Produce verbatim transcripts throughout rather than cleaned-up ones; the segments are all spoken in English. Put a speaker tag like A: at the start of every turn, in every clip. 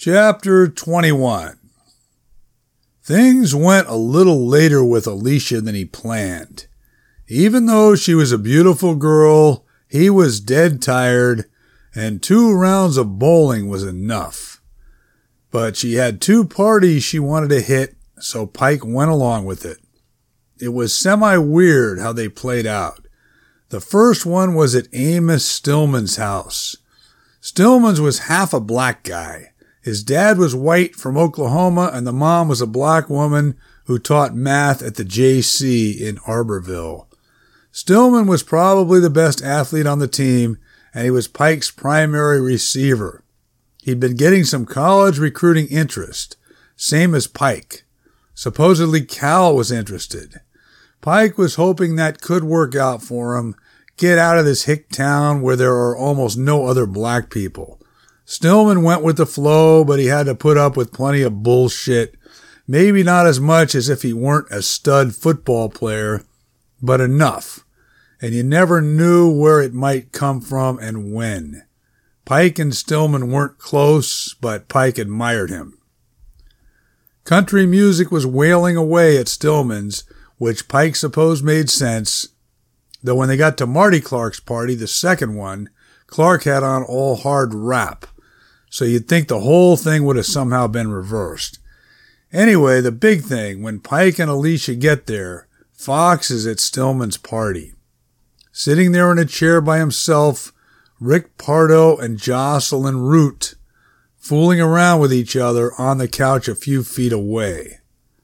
A: Chapter twenty-one. Things went a little later with Alicia than he planned. Even though she was a beautiful girl, he was dead tired, and two rounds of bowling was enough. But she had two parties she wanted to hit, so Pike went along with it. It was semi-weird how they played out. The first one was at Amos Stillman's house. Stillman's was half a black guy. His dad was white from Oklahoma, and the mom was a black woman who taught math at the J C in Arborville. Stillman was probably the best athlete on the team, and he was Pike's primary receiver. He'd been getting some college recruiting interest, same as Pike. Supposedly Cal was interested. Pike was hoping that could work out for him, get out of this hick town where there are almost no other black people. Stillman went with the flow, but he had to put up with plenty of bullshit. Maybe not as much as if he weren't a stud football player, but enough. And you never knew where it might come from and when. Pike and Stillman weren't close, but Pike admired him. Country music was wailing away at Stillman's, which Pike supposed made sense, though when they got to Marty Clark's party, the second one, Clark had on all hard rap. So you'd think the whole thing would have somehow been reversed. Anyway, the big thing, when Pike and Alicia get there, Fox is at Stillman's party. Sitting there in a chair by himself, Rick Pardo and Jocelyn Root, fooling around with each other on the couch a few feet away.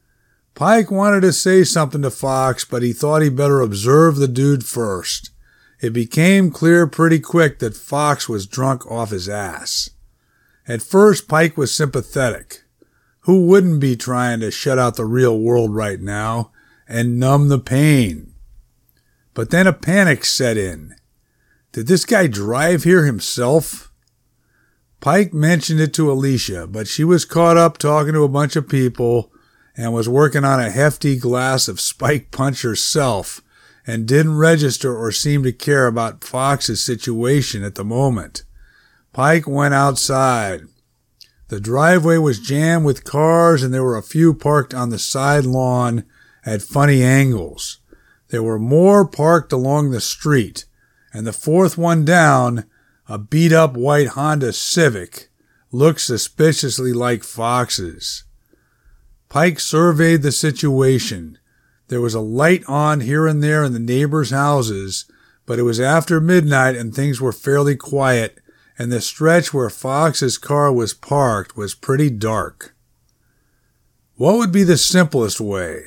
A: Pike wanted to say something to Fox, but he thought he better observe the dude first. It became clear pretty quick that Fox was drunk off his ass. At first, Pike was sympathetic. Who wouldn't be trying to shut out the real world right now and numb the pain? But then a panic set in. Did this guy drive here himself? Pike mentioned it to Alicia, but she was caught up talking to a bunch of people and was working on a hefty glass of Spike Punch herself and didn't register or seem to care about Fox's situation at the moment. Pike went outside. The driveway was jammed with cars, and there were a few parked on the side lawn at funny angles. There were more parked along the street, and the fourth one down, a beat-up white Honda Civic, looked suspiciously like Fox's. Pike surveyed the situation. There was a light on here and there in the neighbors' houses, but it was after midnight and things were fairly quiet, and the stretch where Fox's car was parked was pretty dark. What would be the simplest way?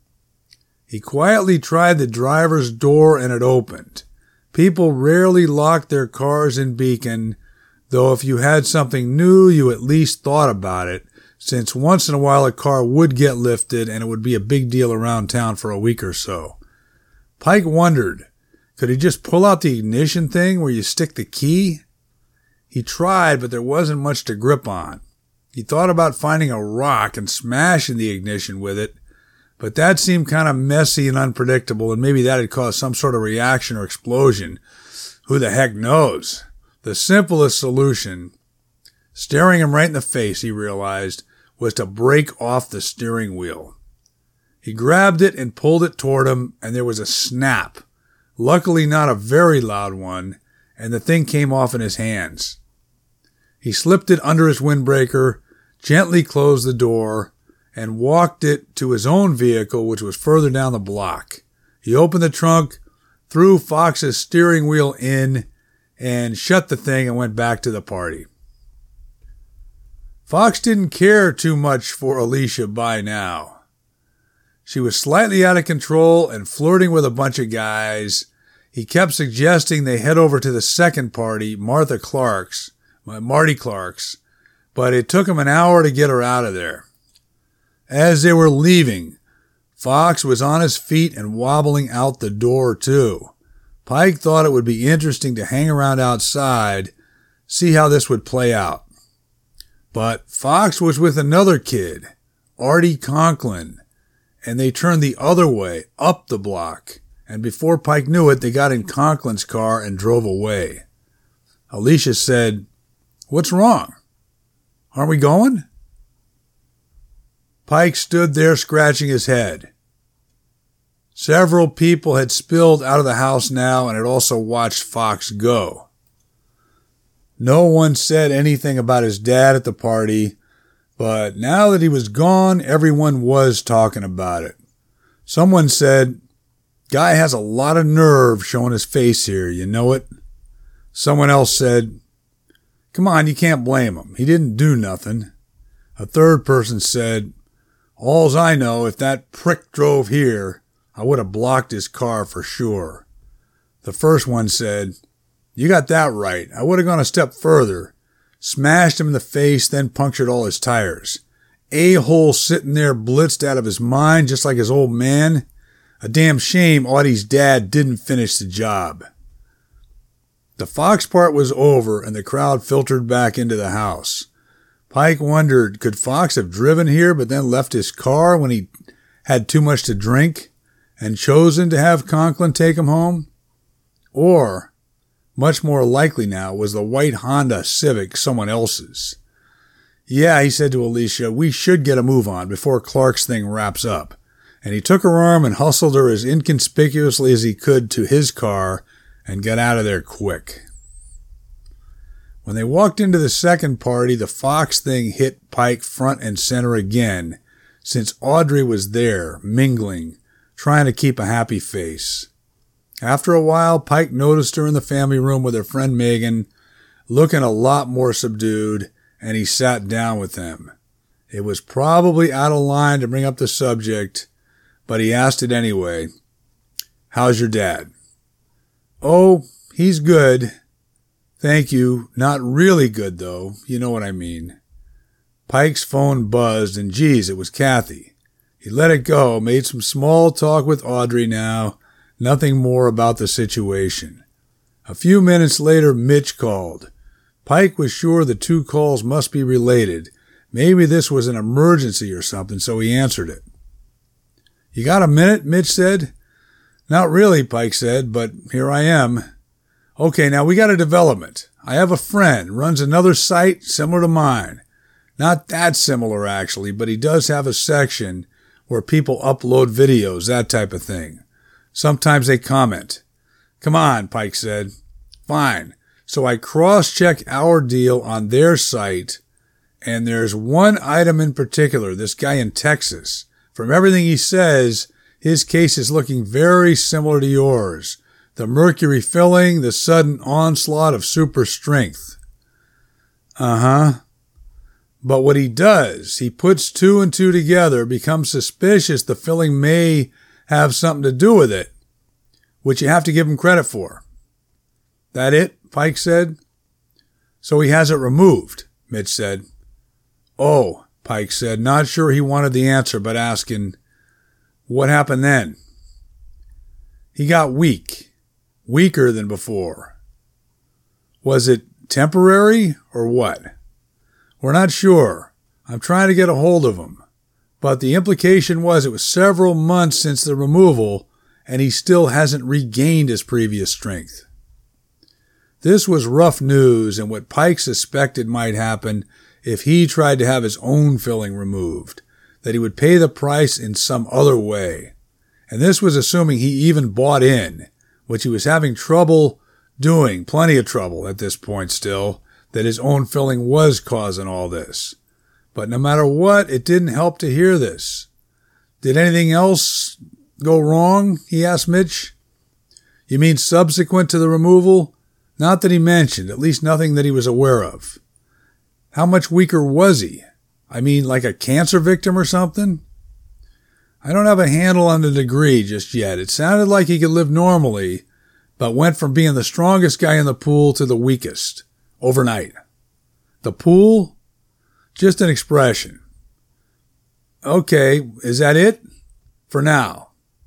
A: He quietly tried the driver's door and it opened. People rarely locked their cars in Beacon, though if you had something new, you at least thought about it, since once in a while a car would get lifted and it would be a big deal around town for a week or so. Pike wondered, could he just pull out the ignition thing where you stick the key? He tried, but there wasn't much to grip on. He thought about finding a rock and smashing the ignition with it, but that seemed kind of messy and unpredictable, and maybe that had caused some sort of reaction or explosion. Who the heck knows? The simplest solution, staring him right in the face, he realized, was to break off the steering wheel. He grabbed it and pulled it toward him, and there was a snap. Luckily not a very loud one, and the thing came off in his hands. He slipped it under his windbreaker, gently closed the door, and walked it to his own vehicle, which was further down the block. He opened the trunk, threw Fox's steering wheel in, and shut the thing and went back to the party. Fox didn't care too much for Alicia by now. She was slightly out of control and flirting with a bunch of guys. He kept suggesting they head over to the second party, Martha Clark's, Marty Clark's, but it took him an hour to get her out of there. As they were leaving, Fox was on his feet and wobbling out the door too. Pike thought it would be interesting to hang around outside, see how this would play out. But Fox was with another kid, Artie Conklin, and they turned the other way, up the block, and before Pike knew it, they got in Conklin's car and drove away. Alicia said, "What's wrong?" Aren't we going? Pike stood there scratching his head. Several people had spilled out of the house now and had also watched Fox go. No one said anything about his dad at the party, but now that he was gone, everyone was talking about it. Someone said, "Guy has a lot of nerve showing his face here, you know it?" Someone else said, "Come on, you can't blame him. He didn't do nothing." A third person said, "All's I know, if that prick drove here, I would have blocked his car for sure." The first one said, "You got that right. I would have gone a step further. Smashed him in the face, then punctured all his tires. A-hole sitting there blitzed out of his mind just like his old man. A damn shame Audie's dad didn't finish the job." The Fox part was over and the crowd filtered back into the house. Pike wondered, could Fox have driven here but then left his car when he had too much to drink and chosen to have Conklin take him home? Or, much more likely now, was the white Honda Civic someone else's? "Yeah," he said to Alicia, "we should get a move on before Clark's thing wraps up." And he took her arm and hustled her as inconspicuously as he could to his car and got out of there quick. When they walked into the second party, the Fox thing hit Pike front and center again, since Audrey was there, mingling, trying to keep a happy face. After a while, Pike noticed her in the family room with her friend Megan, looking a lot more subdued, and he sat down with them. It was probably out of line to bring up the subject, but he asked it anyway. "How's your dad?" "Oh, he's good. Thank you. Not really good, though. You know what I mean." Pike's phone buzzed, and geez, it was Kathy. He let it go, made some small talk with Audrey now, nothing more about the situation. A few minutes later, Mitch called. Pike was sure the two calls must be related. Maybe this was an emergency or something, so he answered it. "You got a minute?" Mitch said. "Not really," Pike said, "but here I am." "Okay, now we got a development. I have a friend, runs another site similar to mine. Not that similar, actually, but he does have a section where people upload videos, that type of thing. Sometimes they comment." "Come on," Pike said. "Fine. So I cross-check our deal on their site, and there's one item in particular, this guy in Texas. From everything he says, his case is looking very similar to yours. The mercury filling, the sudden onslaught of super strength." "Uh-huh. But what he does, he puts two and two together, becomes suspicious the filling may have something to do with it, which you have to give him credit for." "That it?" Pike said. "So he has it removed," Mitch said. "Oh," Pike said, not sure he wanted the answer, but asking, "What happened then?" "He got weak. Weaker than before." "Was it temporary or what?" "We're not sure. I'm trying to get a hold of him. But the implication was it was several months since the removal, and he still hasn't regained his previous strength." This was rough news and what Pike suspected might happen if he tried to have his own filling removed, that he would pay the price in some other way. And this was assuming he even bought in, which he was having trouble doing, plenty of trouble at this point still, that his own filling was causing all this. But no matter what, it didn't help to hear this. "Did anything else go wrong?" he asked Mitch. "You mean subsequent to the removal?" "Not that he mentioned, at least nothing that he was aware of." "How much weaker was he? I mean, like a cancer victim or something?" "I don't have a handle on the degree just yet. It sounded like he could live normally, but went from being the strongest guy in the pool to the weakest, overnight." "The pool?" "Just an expression." "Okay, is that it?" "For now."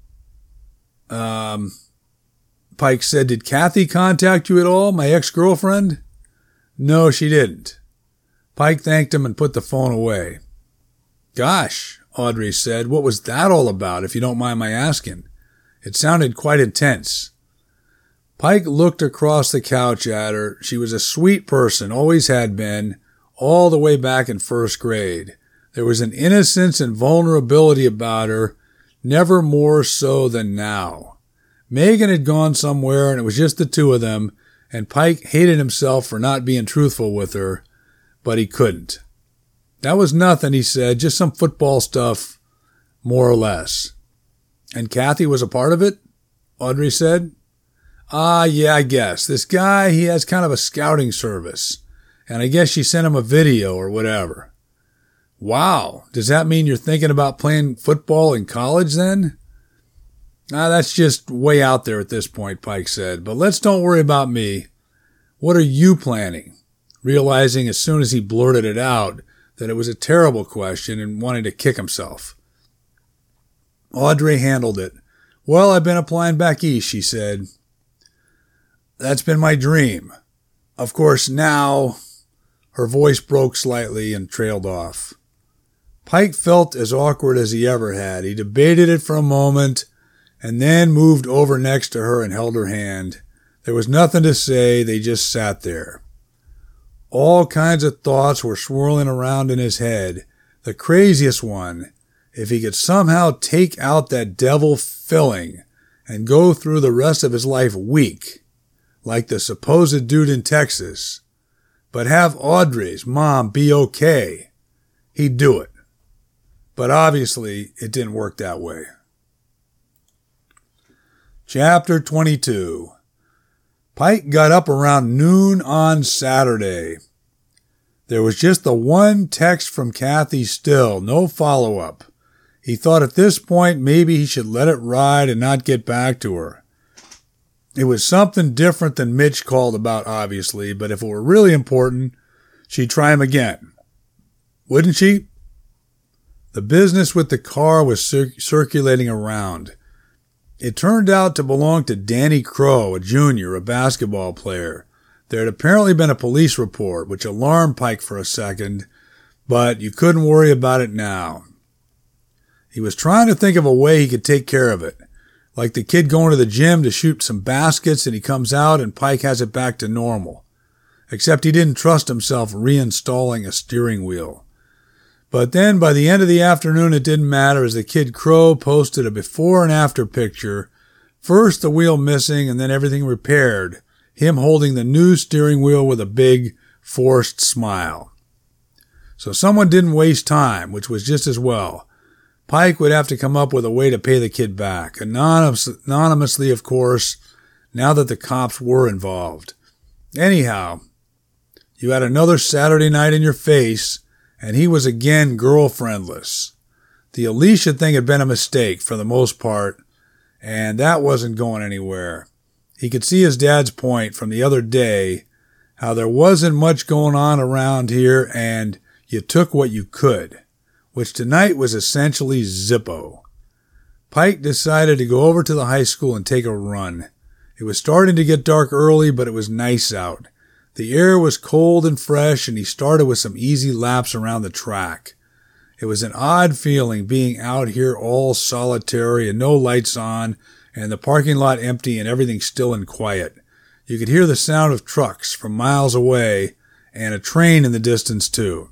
A: Um, Pike said, "Did Kathy contact you at all, my ex-girlfriend?" "No, she didn't." Pike thanked him and put the phone away. "Gosh," Audrey said, "what was that all about, if you don't mind my asking? It sounded quite intense." Pike looked across the couch at her. She was a sweet person, always had been, all the way back in first grade. There was an innocence and vulnerability about her, never more so than now. Megan had gone somewhere and it was just the two of them, and Pike hated himself for not being truthful with her, but he couldn't. That was nothing, he said, just some football stuff, more or less. And Kathy was a part of it? Audrey said. Ah, yeah, I guess. This guy, he has kind of a scouting service. And I guess she sent him a video or whatever. Wow. Does that mean you're thinking about playing football in college then? Ah, that's just way out there at this point, Pike said. But let's don't worry about me. What are you planning? Realizing as soon as he blurted it out that it was a terrible question and wanting to kick himself. Audrey handled it. Well, I've been applying back east, she said. That's been my dream. Of course, now... Her voice broke slightly and trailed off. Pike felt as awkward as he ever had. He debated it for a moment and then moved over next to her and held her hand. There was nothing to say. They just sat there. All kinds of thoughts were swirling around in his head. The craziest one, if he could somehow take out that devil filling and go through the rest of his life weak, like the supposed dude in Texas, but have Audrey's mom be okay, he'd do it. But obviously, it didn't work that way. Chapter twenty-two. Pike got up around noon on Saturday. There was just the one text from Kathy still, no follow-up. He thought at this point maybe he should let it ride and not get back to her. It was something different than Mitch called about, obviously, but if it were really important, she'd try him again. Wouldn't she? The business with the car was cir- circulating around. It turned out to belong to Danny Crow, a junior, a basketball player. There had apparently been a police report, which alarmed Pike for a second, but you couldn't worry about it now. He was trying to think of a way he could take care of it. Like the kid going to the gym to shoot some baskets and he comes out and Pike has it back to normal. Except he didn't trust himself reinstalling a steering wheel. But then by the end of the afternoon it didn't matter as the kid Crow posted a before and after picture. First the wheel missing and then everything repaired. Him holding the new steering wheel with a big, forced smile. So someone didn't waste time, which was just as well. Pike would have to come up with a way to pay the kid back, Anonymous, anonymously, of course, now that the cops were involved. Anyhow, you had another Saturday night in your face, and he was again girlfriendless. The Alicia thing had been a mistake, for the most part, and that wasn't going anywhere. He could see his dad's point from the other day, how there wasn't much going on around here, and you took what you could. Which tonight was essentially Zippo. Pike decided to go over to the high school and take a run. It was starting to get dark early, but it was nice out. The air was cold and fresh, and he started with some easy laps around the track. It was an odd feeling being out here all solitary and no lights on, and the parking lot empty and everything still and quiet. You could hear the sound of trucks from miles away, and a train in the distance too.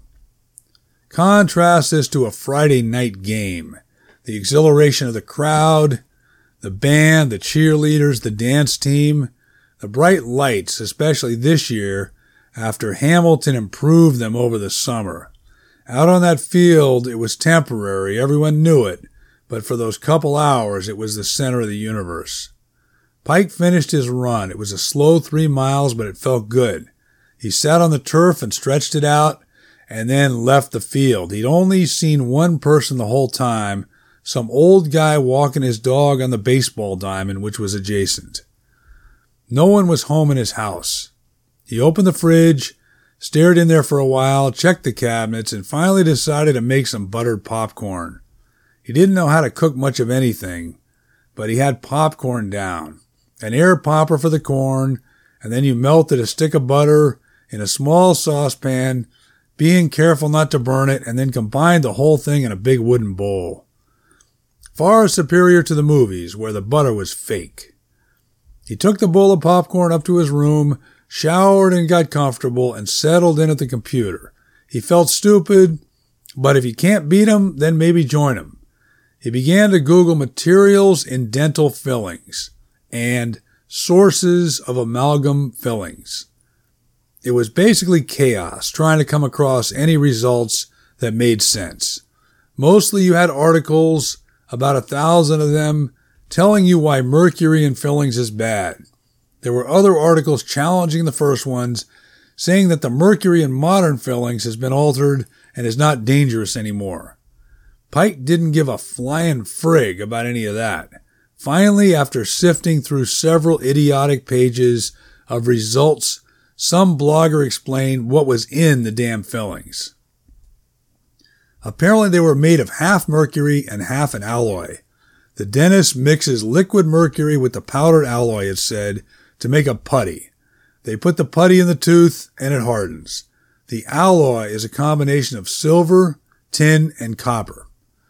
A: Contrast this to a Friday night game. The exhilaration of the crowd, the band, the cheerleaders, the dance team, the bright lights, especially this year, after Hamilton improved them over the summer. Out on that field, it was temporary, everyone knew it, but for those couple hours, it was the center of the universe. Pike finished his run. It was a slow three miles, but it felt good. He sat on the turf and stretched it out, and then left the field. He'd only seen one person the whole time, some old guy walking his dog on the baseball diamond, which was adjacent. No one was home in his house. He opened the fridge, stared in there for a while, checked the cabinets, and finally decided to make some buttered popcorn. He didn't know how to cook much of anything, but he had popcorn down. An air popper for the corn, and then you melted a stick of butter in a small saucepan, being careful not to burn it, and then combined the whole thing in a big wooden bowl. Far superior to the movies, where the butter was fake. He took the bowl of popcorn up to his room, showered and got comfortable, and settled in at the computer. He felt stupid, but if you can't beat him, then maybe join him. He began to Google materials in dental fillings and sources of amalgam fillings. It was basically chaos trying to come across any results that made sense. Mostly you had articles, about a thousand of them, telling you why mercury in fillings is bad. There were other articles challenging the first ones, saying that the mercury in modern fillings has been altered and is not dangerous anymore. Pike didn't give a flying frig about any of that. Finally, after sifting through several idiotic pages of results, some blogger explained what was in the damn fillings. Apparently they were made of half mercury and half an alloy. The dentist mixes liquid mercury with the powdered alloy, it said, to make a putty. They put the putty in the tooth and it hardens. The alloy is a combination of silver, tin, and copper.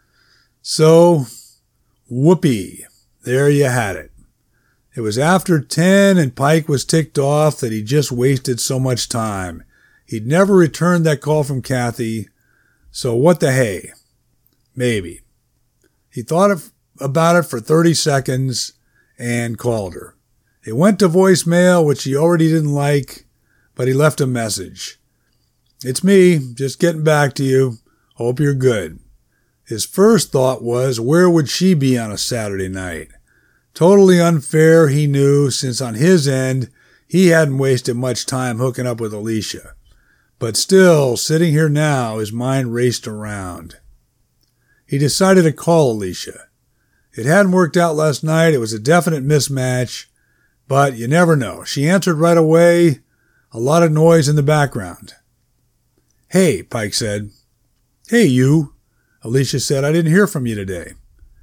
A: So, whoopee, there you had it. It was after ten and Pike was ticked off that he just wasted so much time. He'd never returned that call from Kathy, so what the hey? Maybe. He thought of, about it for thirty seconds and called her. It went to voicemail, which he already didn't like, but he left a message. It's me, just getting back to you. Hope you're good. His first thought was, where would she be on a Saturday night? Totally unfair, he knew, since on his end, he hadn't wasted much time hooking up with Alicia. But still, sitting here now, his mind raced around. He decided to call Alicia. It hadn't worked out last night. It was a definite mismatch. But you never know. She answered right away. A lot of noise in the background. Hey, Pike said. Hey, you. Alicia said, I didn't hear from you today.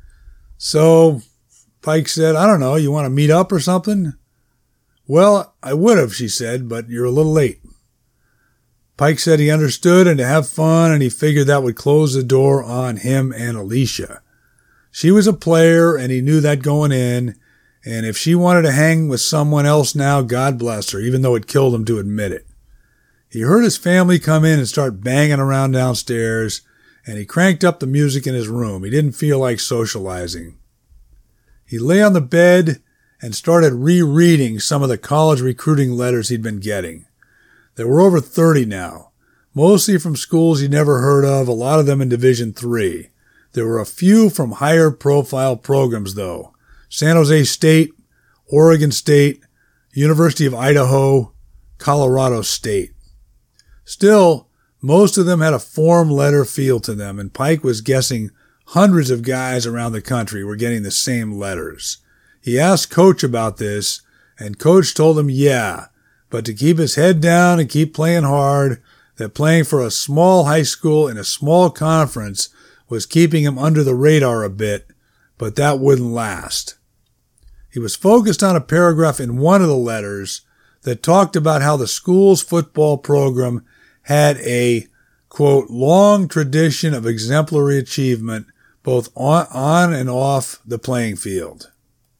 A: So, Pike said, I don't know, you want to meet up or something? Well, I would have, she said, but you're a little late. Pike said he understood and to have fun, and he figured that would close the door on him and Alicia. She was a player, and he knew that going in, and if she wanted to hang with someone else now, God bless her, even though it killed him to admit it. He heard his family come in and start banging around downstairs, and he cranked up the music in his room. He didn't feel like socializing. He lay on the bed and started rereading some of the college recruiting letters he'd been getting. There were over thirty now, mostly from schools he'd never heard of, a lot of them in Division three. There were a few from higher profile programs, though. San Jose State, Oregon State, University of Idaho, Colorado State. Still, most of them had a form letter feel to them, and Pike was guessing hundreds of guys around the country were getting the same letters. He asked Coach about this, and Coach told him yeah, but to keep his head down and keep playing hard, that playing for a small high school in a small conference was keeping him under the radar a bit, but that wouldn't last. He was focused on a paragraph in one of the letters that talked about how the school's football program had a, quote, long tradition of exemplary achievement both on, on and off the playing field.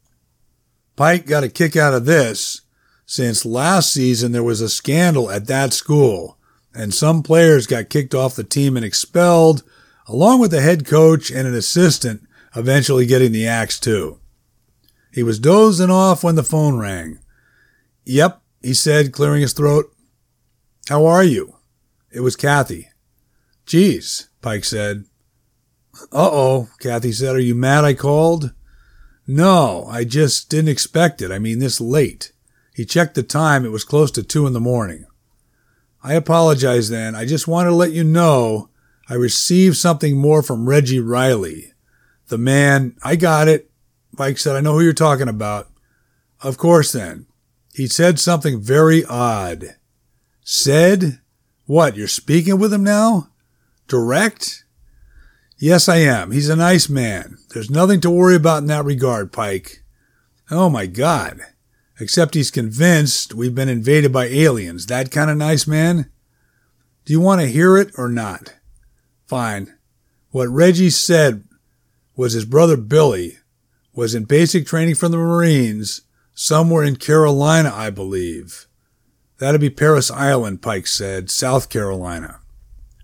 A: Pike got a kick out of this since last season there was a scandal at that school and some players got kicked off the team and expelled, along with the head coach and an assistant eventually getting the axe too. He was dozing off when the phone rang. Yep, he said, clearing his throat. How are you? It was Kathy. Geez, Pike said. Uh-oh, Kathy said. Are you mad I called? No, I just didn't expect it. I mean, this late. He checked the time. It was close to two in the morning. I apologize then. I just wanted to let you know I received something more from Reggie Riley. The man, I got it. Pike said, I know who you're talking about. Of course then. He said something very odd. Said? What, you're speaking with him now? Direct? Yes, I am. He's a nice man. There's nothing to worry about in that regard, Pike. Oh my God. Except he's convinced we've been invaded by aliens. That kind of nice man? Do you want to hear it or not? Fine. What Reggie said was his brother Billy was in basic training from the Marines somewhere in Carolina, I believe. That'd be Parris Island, Pike said, South Carolina.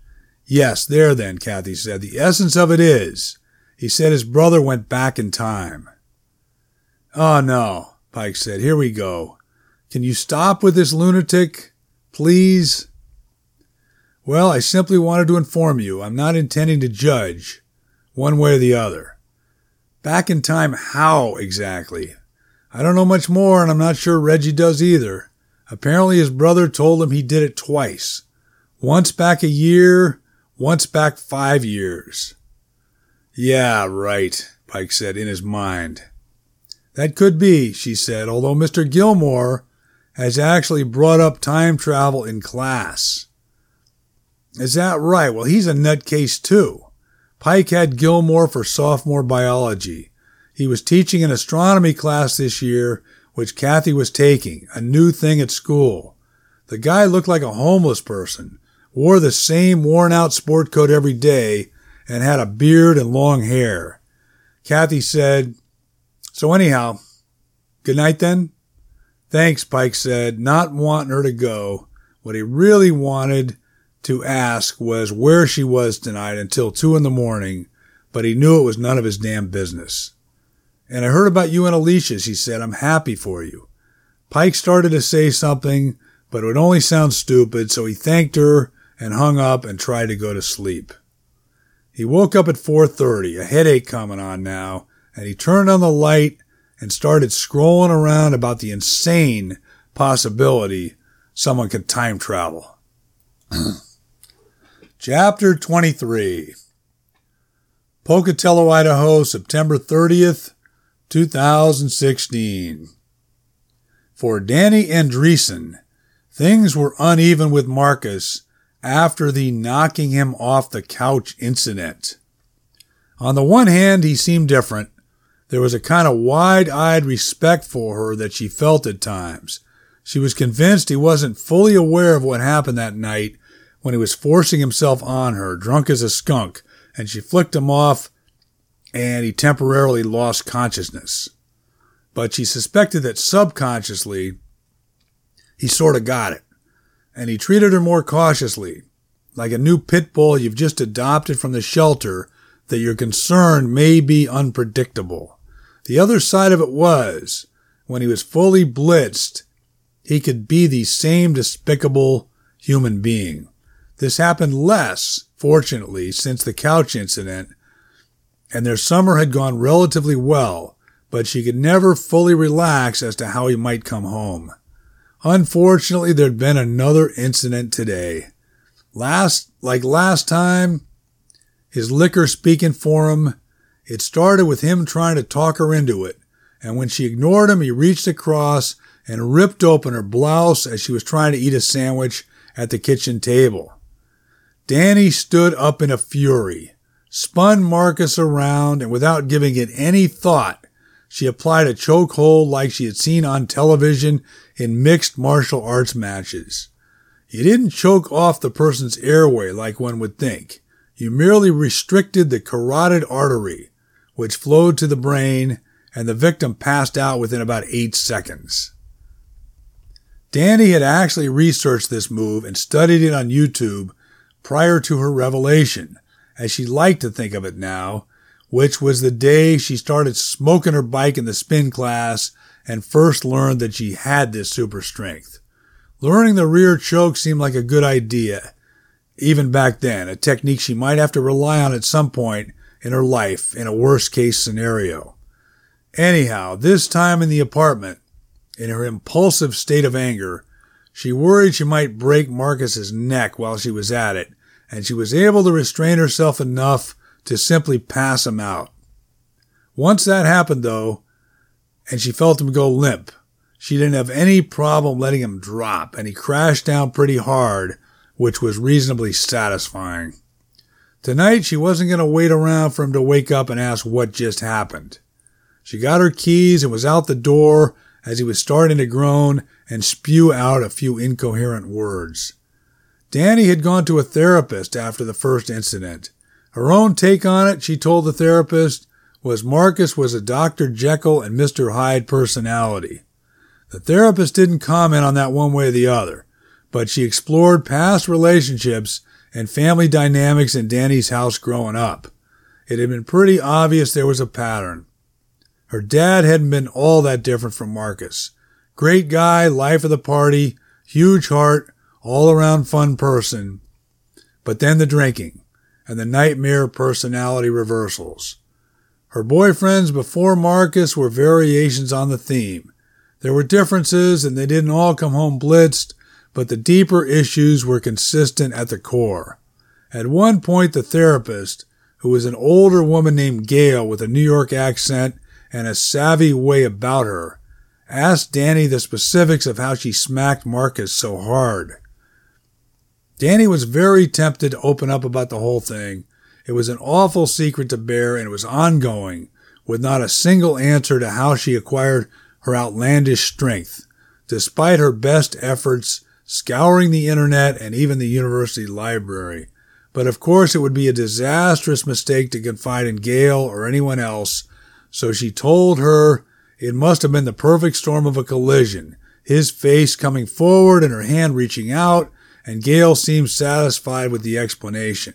A: Yes, there then, Kathy said. The essence of it is, he said his brother went back in time. Oh, no, Pike said. Here we go. Can you stop with this lunatic, please? Well, I simply wanted to inform you. I'm not intending to judge one way or the other. Back in time, how exactly? I don't know much more, and I'm not sure Reggie does either. Apparently his brother told him he did it twice. Once back a year, once back five years. Yeah, right, Pike said in his mind. That could be, she said, although Mister Gilmore has actually brought up time travel in class. Is that right? Well, he's a nutcase too. Pike had Gilmore for sophomore biology. He was teaching an astronomy class this year, which Kathy was taking, a new thing at school. The guy looked like a homeless person, wore the same worn-out sport coat every day, and had a beard and long hair. Kathy said, So anyhow, good night then? Thanks, Pike said, not wanting her to go. What he really wanted to ask was where she was tonight until two in the morning, but he knew it was none of his damn business. And I heard about you and Alicia, she said. I'm happy for you. Pike started to say something, but it would only sound stupid, so he thanked her and hung up and tried to go to sleep. He woke up at four thirty, a headache coming on now, and he turned on the light and started scrolling around about the insane possibility someone could time travel. Chapter twenty-three. Pocatello, Idaho, September thirtieth, two thousand sixteen. For Danny Andreessen, things were uneven with Marcus after the knocking him off the couch incident. On the one hand, he seemed different. There was a kind of wide-eyed respect for her that she felt at times. She was convinced he wasn't fully aware of what happened that night when he was forcing himself on her, drunk as a skunk, and she flicked him off and he temporarily lost consciousness. But she suspected that subconsciously he sort of got it, and he treated her more cautiously, like a new pit bull you've just adopted from the shelter that you're concerned may be unpredictable. The other side of it was, when he was fully blitzed, he could be the same despicable human being. This happened less, fortunately, since the couch incident, and their summer had gone relatively well, but she could never fully relax as to how he might come home. Unfortunately, there'd been another incident today. Last, like last time, his liquor speaking for him, it started with him trying to talk her into it, and when she ignored him, he reached across and ripped open her blouse as she was trying to eat a sandwich at the kitchen table. Danny stood up in a fury, spun Marcus around, and without giving it any thought, she applied a chokehold like she had seen on television in mixed martial arts matches. You didn't choke off the person's airway like one would think. You merely restricted the carotid artery, which flowed to the brain, and the victim passed out within about eight seconds. Danny had actually researched this move and studied it on YouTube prior to her revelation, as she liked to think of it now, which was the day she started smoking her bike in the spin class and first learned that she had this super strength. Learning the rear choke seemed like a good idea, even back then, a technique she might have to rely on at some point in her life in a worst-case scenario. Anyhow, this time in the apartment, in her impulsive state of anger, she worried she might break Marcus's neck while she was at it, and she was able to restrain herself enough to simply pass him out. Once that happened, though, and she felt him go limp, she didn't have any problem letting him drop, and he crashed down pretty hard, which was reasonably satisfying. Tonight, she wasn't going to wait around for him to wake up and ask what just happened. She got her keys and was out the door as he was starting to groan and spew out a few incoherent words. Danny had gone to a therapist after the first incident. Her own take on it, she told the therapist, was Marcus was a Doctor Jekyll and Mister Hyde personality. The therapist didn't comment on that one way or the other, but she explored past relationships and family dynamics in Danny's house growing up. It had been pretty obvious there was a pattern. Her dad hadn't been all that different from Marcus. Great guy, life of the party, huge heart, all-around fun person. But then the drinking and the nightmare personality reversals. Her boyfriends before Marcus were variations on the theme. There were differences and they didn't all come home blitzed, but the deeper issues were consistent at the core. At one point, the therapist, who was an older woman named Gail with a New York accent and a savvy way about her, asked Danny the specifics of how she smacked Marcus so hard. Danny was very tempted to open up about the whole thing. It was an awful secret to bear, and it was ongoing, with not a single answer to how she acquired her outlandish strength, despite her best efforts scouring the internet and even the university library. But of course it would be a disastrous mistake to confide in Gail or anyone else, so she told her it must have been the perfect storm of a collision, his face coming forward and her hand reaching out, and Gail seemed satisfied with the explanation.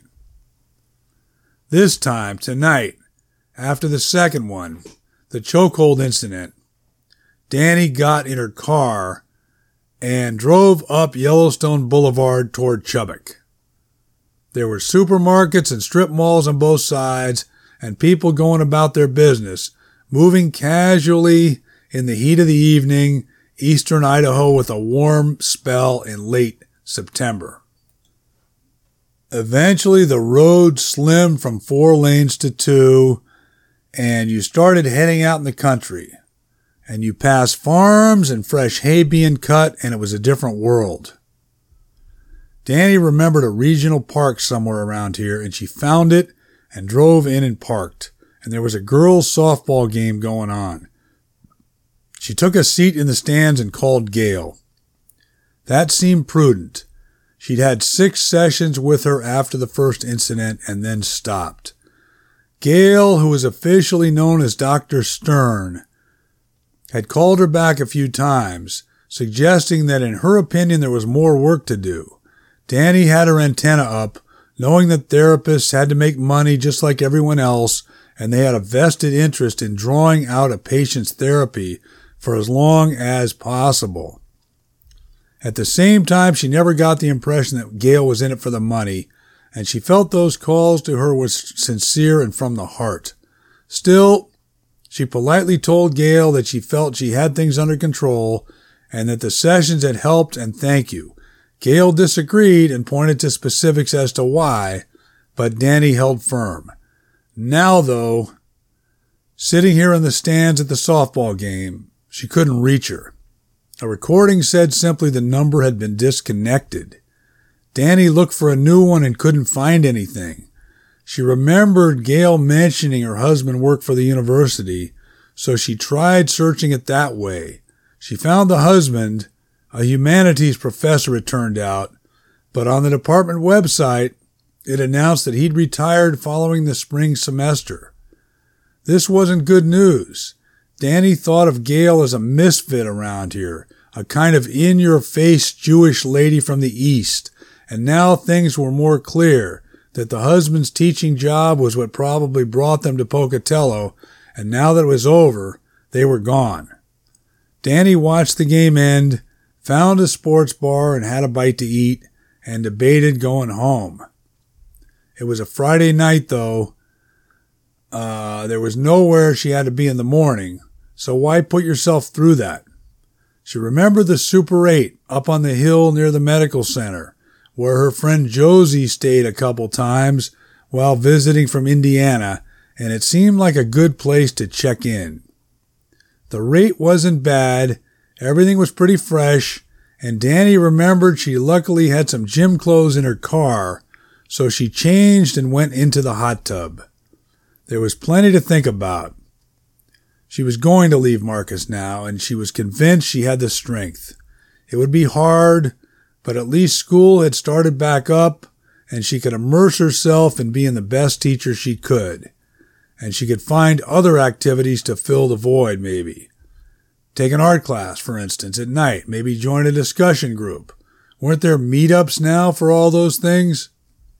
A: This time, tonight, after the second one, the chokehold incident, Danny got in her car and drove up Yellowstone Boulevard toward Chubbuck. There were supermarkets and strip malls on both sides, and people going about their business, moving casually in the heat of the evening, eastern Idaho with a warm spell in late September. Eventually, the road slimmed from four lanes to two, and you started heading out in the country. And you passed farms and fresh hay being cut, and it was a different world. Danny remembered a regional park somewhere around here, and she found it and drove in and parked, and there was a girls' softball game going on. She took a seat in the stands and called Gail. That seemed prudent. She'd had six sessions with her after the first incident and then stopped. Gail, who was officially known as Doctor Stern, had called her back a few times, suggesting that in her opinion there was more work to do. Danny had her antenna up, knowing that therapists had to make money just like everyone else, and they had a vested interest in drawing out a patient's therapy for as long as possible. At the same time, she never got the impression that Gail was in it for the money, and she felt those calls to her were sincere and from the heart. Still, she politely told Gail that she felt she had things under control and that the sessions had helped, and thank you. Gail disagreed and pointed to specifics as to why, but Danny held firm. Now, though, sitting here in the stands at the softball game, she couldn't reach her. A recording said simply the number had been disconnected. Danny looked for a new one and couldn't find anything. She remembered Gail mentioning her husband worked for the university, so she tried searching it that way. She found the husband, a humanities professor it turned out, but on the department website, it announced that he'd retired following the spring semester. This wasn't good news. Danny thought of Gail as a misfit around here, a kind of in-your-face Jewish lady from the East, and now things were more clear, that the husband's teaching job was what probably brought them to Pocatello, and now that it was over, they were gone. Danny watched the game end, found a sports bar and had a bite to eat, and debated going home. It was a Friday night, though. Uh, there was nowhere she had to be in the morning, so why put yourself through that? She remembered the Super eight up on the hill near the medical center, where her friend Josie stayed a couple times while visiting from Indiana, and it seemed like a good place to check in. The rate wasn't bad, everything was pretty fresh, and Danny remembered she luckily had some gym clothes in her car, so she changed and went into the hot tub. There was plenty to think about. She was going to leave Marcus now, and she was convinced she had the strength. It would be hard, but at least school had started back up, and she could immerse herself in being the best teacher she could. And she could find other activities to fill the void, maybe. Take an art class, for instance, at night. Maybe join a discussion group. Weren't there meetups now for all those things?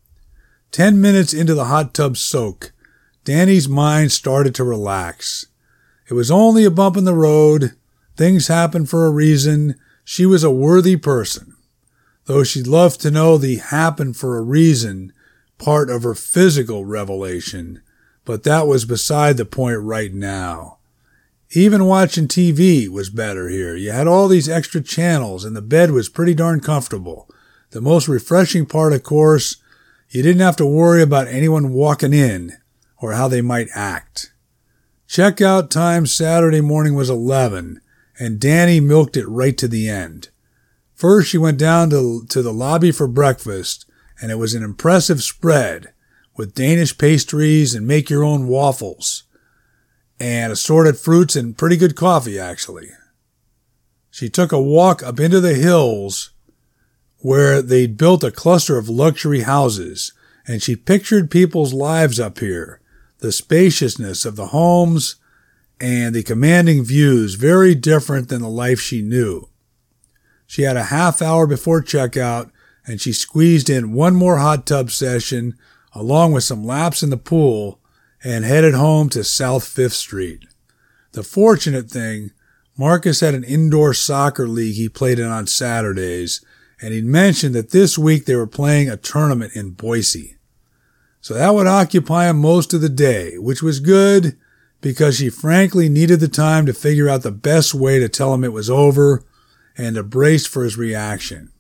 A: Ten minutes into the hot tub soak, Danny's mind started to relax. It was only a bump in the road. Things happen for a reason. She was a worthy person. Though she'd love to know the happen for a reason part of her physical revelation, but that was beside the point right now. Even watching T V was better here. You had all these extra channels and the bed was pretty darn comfortable. The most refreshing part, of course, you didn't have to worry about anyone walking in or how they might act. Checkout time Saturday morning was eleven, and Danny milked it right to the end. First, she went down to, to the lobby for breakfast, and it was an impressive spread with Danish pastries and make-your-own waffles and assorted fruits and pretty good coffee, actually. She took a walk up into the hills where they'd built a cluster of luxury houses, and she pictured people's lives up here, the spaciousness of the homes and the commanding views, very different than the life she knew. She had a half hour before checkout, and she squeezed in one more hot tub session along with some laps in the pool and headed home to South Fifth Street. The fortunate thing, Marcus had an indoor soccer league he played in on Saturdays, and he'd mentioned that this week they were playing a tournament in Boise. So that would occupy him most of the day, which was good because she frankly needed the time to figure out the best way to tell him it was over and to brace for his reaction.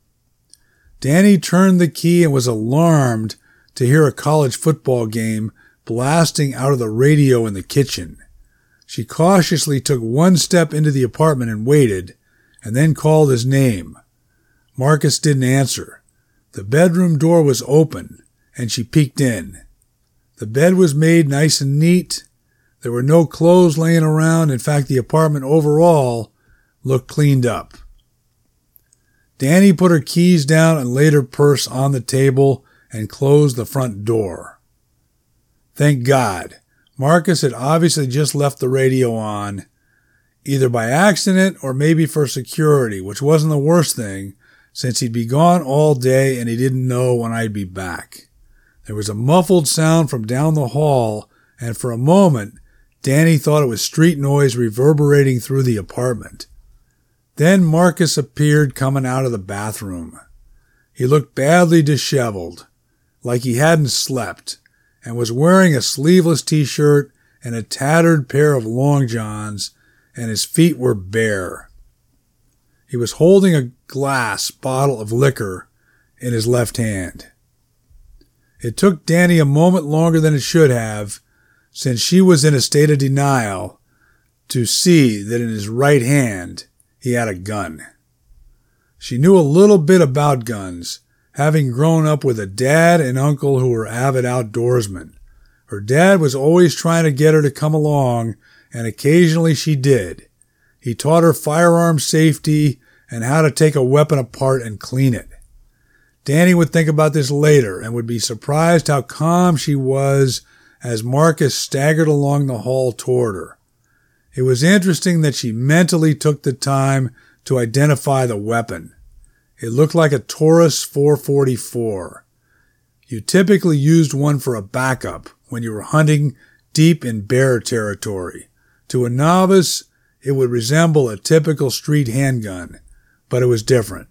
A: Danny turned the key and was alarmed to hear a college football game blasting out of the radio in the kitchen. She cautiously took one step into the apartment and waited, and then called his name. Marcus didn't answer. The bedroom door was open, and she peeked in. The bed was made nice and neat. There were no clothes laying around. In fact, the apartment overall looked cleaned up. Danny put her keys down and laid her purse on the table and closed the front door. Thank God. Marcus had obviously just left the radio on, either by accident or maybe for security, which wasn't the worst thing, since he'd be gone all day and he didn't know when I'd be back. There was a muffled sound from down the hall, and for a moment, Danny thought it was street noise reverberating through the apartment. Then Marcus appeared coming out of the bathroom. He looked badly disheveled, like he hadn't slept, and was wearing a sleeveless t-shirt and a tattered pair of long johns, and his feet were bare. He was holding a glass bottle of liquor in his left hand. It took Danny a moment longer than it should have, since she was in a state of denial, to see that in his right hand he had a gun. She knew a little bit about guns, having grown up with a dad and uncle who were avid outdoorsmen. Her dad was always trying to get her to come along, and occasionally she did. He taught her firearm safety and how to take a weapon apart and clean it. Danny would think about this later and would be surprised how calm she was as Marcus staggered along the hall toward her. It was interesting that she mentally took the time to identify the weapon. It looked like a Taurus four forty-four. You typically used one for a backup when you were hunting deep in bear territory. To a novice, it would resemble a typical street handgun, but it was different.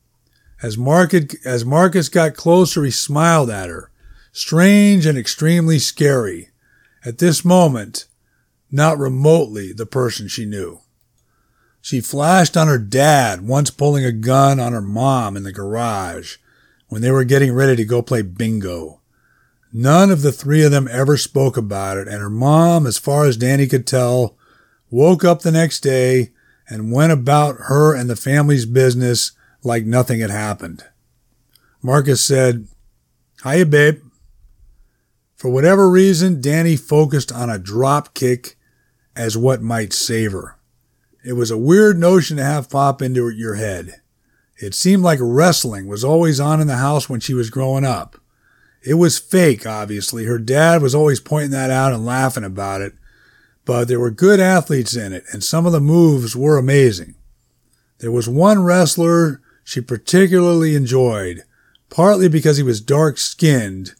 A: As Marcus, as Marcus got closer, he smiled at her, strange and extremely scary. At this moment, not remotely the person she knew. She flashed on her dad, once pulling a gun on her mom in the garage when they were getting ready to go play bingo. None of the three of them ever spoke about it, and her mom, as far as Danny could tell, woke up the next day and went about her and the family's business like nothing had happened. Marcus said, "Hiya, babe." For whatever reason, Danny focused on a drop kick as what might save her. It was a weird notion to have pop into your head. It seemed like wrestling was always on in the house when she was growing up. It was fake, obviously. Her dad was always pointing that out and laughing about it. But there were good athletes in it, and some of the moves were amazing. There was one wrestler she particularly enjoyed, partly because he was dark-skinned,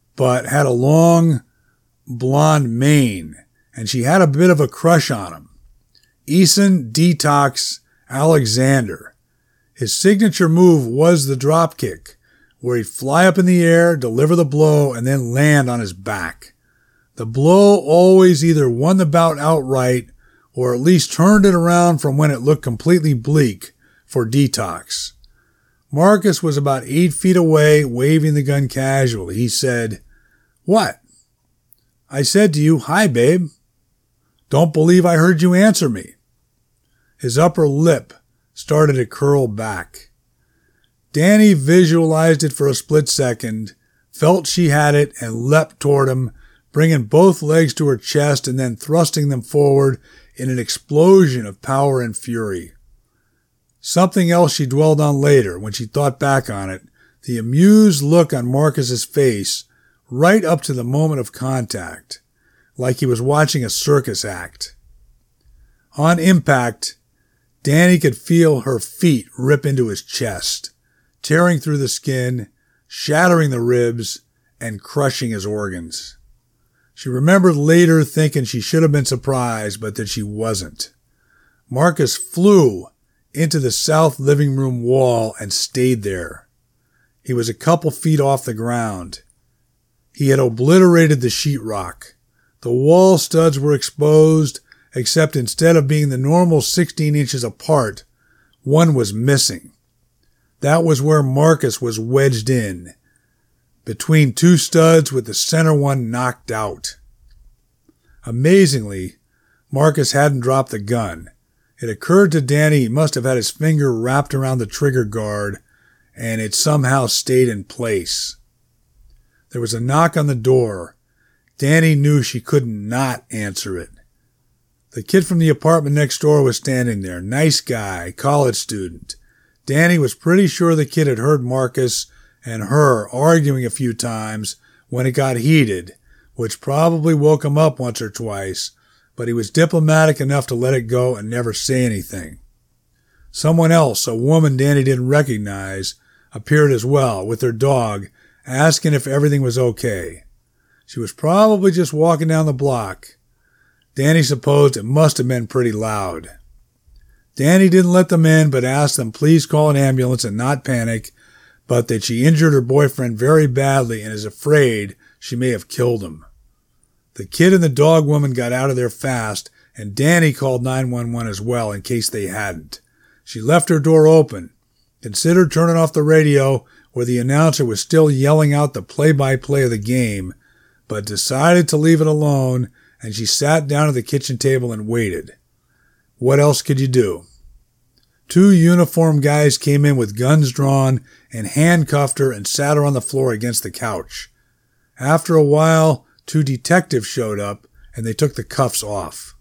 A: but had a long blonde mane, and she had a bit of a crush on him. Eason Detox Alexander. His signature move was the drop kick, where he'd fly up in the air, deliver the blow, and then land on his back. The blow always either won the bout outright or at least turned it around from when it looked completely bleak for Detox. Marcus was about eight feet away, waving the gun casually. He said, "What?" "I said to you, 'Hi, babe.' Don't believe I heard you answer me." His upper lip started to curl back. Danny visualized it for a split second, felt she had it, and leapt toward him, bringing both legs to her chest and then thrusting them forward in an explosion of power and fury. Something else she dwelled on later when she thought back on it, the amused look on Marcus's face right up to the moment of contact, like he was watching a circus act. On impact, Danny could feel her feet rip into his chest, tearing through the skin, shattering the ribs, and crushing his organs. She remembered later thinking she should have been surprised, but that she wasn't. Marcus flew into the south living room wall and stayed there. He was a couple feet off the ground. He had obliterated the sheetrock. The wall studs were exposed, except instead of being the normal sixteen inches apart, one was missing. That was where Marcus was wedged in, between two studs with the center one knocked out. Amazingly, Marcus hadn't dropped the gun. It occurred to Danny he must have had his finger wrapped around the trigger guard, and it somehow stayed in place. There was a knock on the door. Danny knew she could not answer it. The kid from the apartment next door was standing there. Nice guy, college student. Danny was pretty sure the kid had heard Marcus and her arguing a few times when it got heated, which probably woke him up once or twice, but he was diplomatic enough to let it go and never say anything. Someone else, a woman Danny didn't recognize, appeared as well, with her dog, asking if everything was okay. She was probably just walking down the block. Danny supposed it must have been pretty loud. Danny didn't let them in, but asked them please call an ambulance and not panic, but that she injured her boyfriend very badly and is afraid she may have killed him. The kid and the dog woman got out of there fast, and Danny called nine one one as well in case they hadn't. She left her door open, considered turning off the radio where the announcer was still yelling out the play-by-play of the game, but decided to leave it alone, and she sat down at the kitchen table and waited. What else could you do? Two uniformed guys came in with guns drawn and handcuffed her and sat her on the floor against the couch. After a while, two detectives showed up, and they took the cuffs off.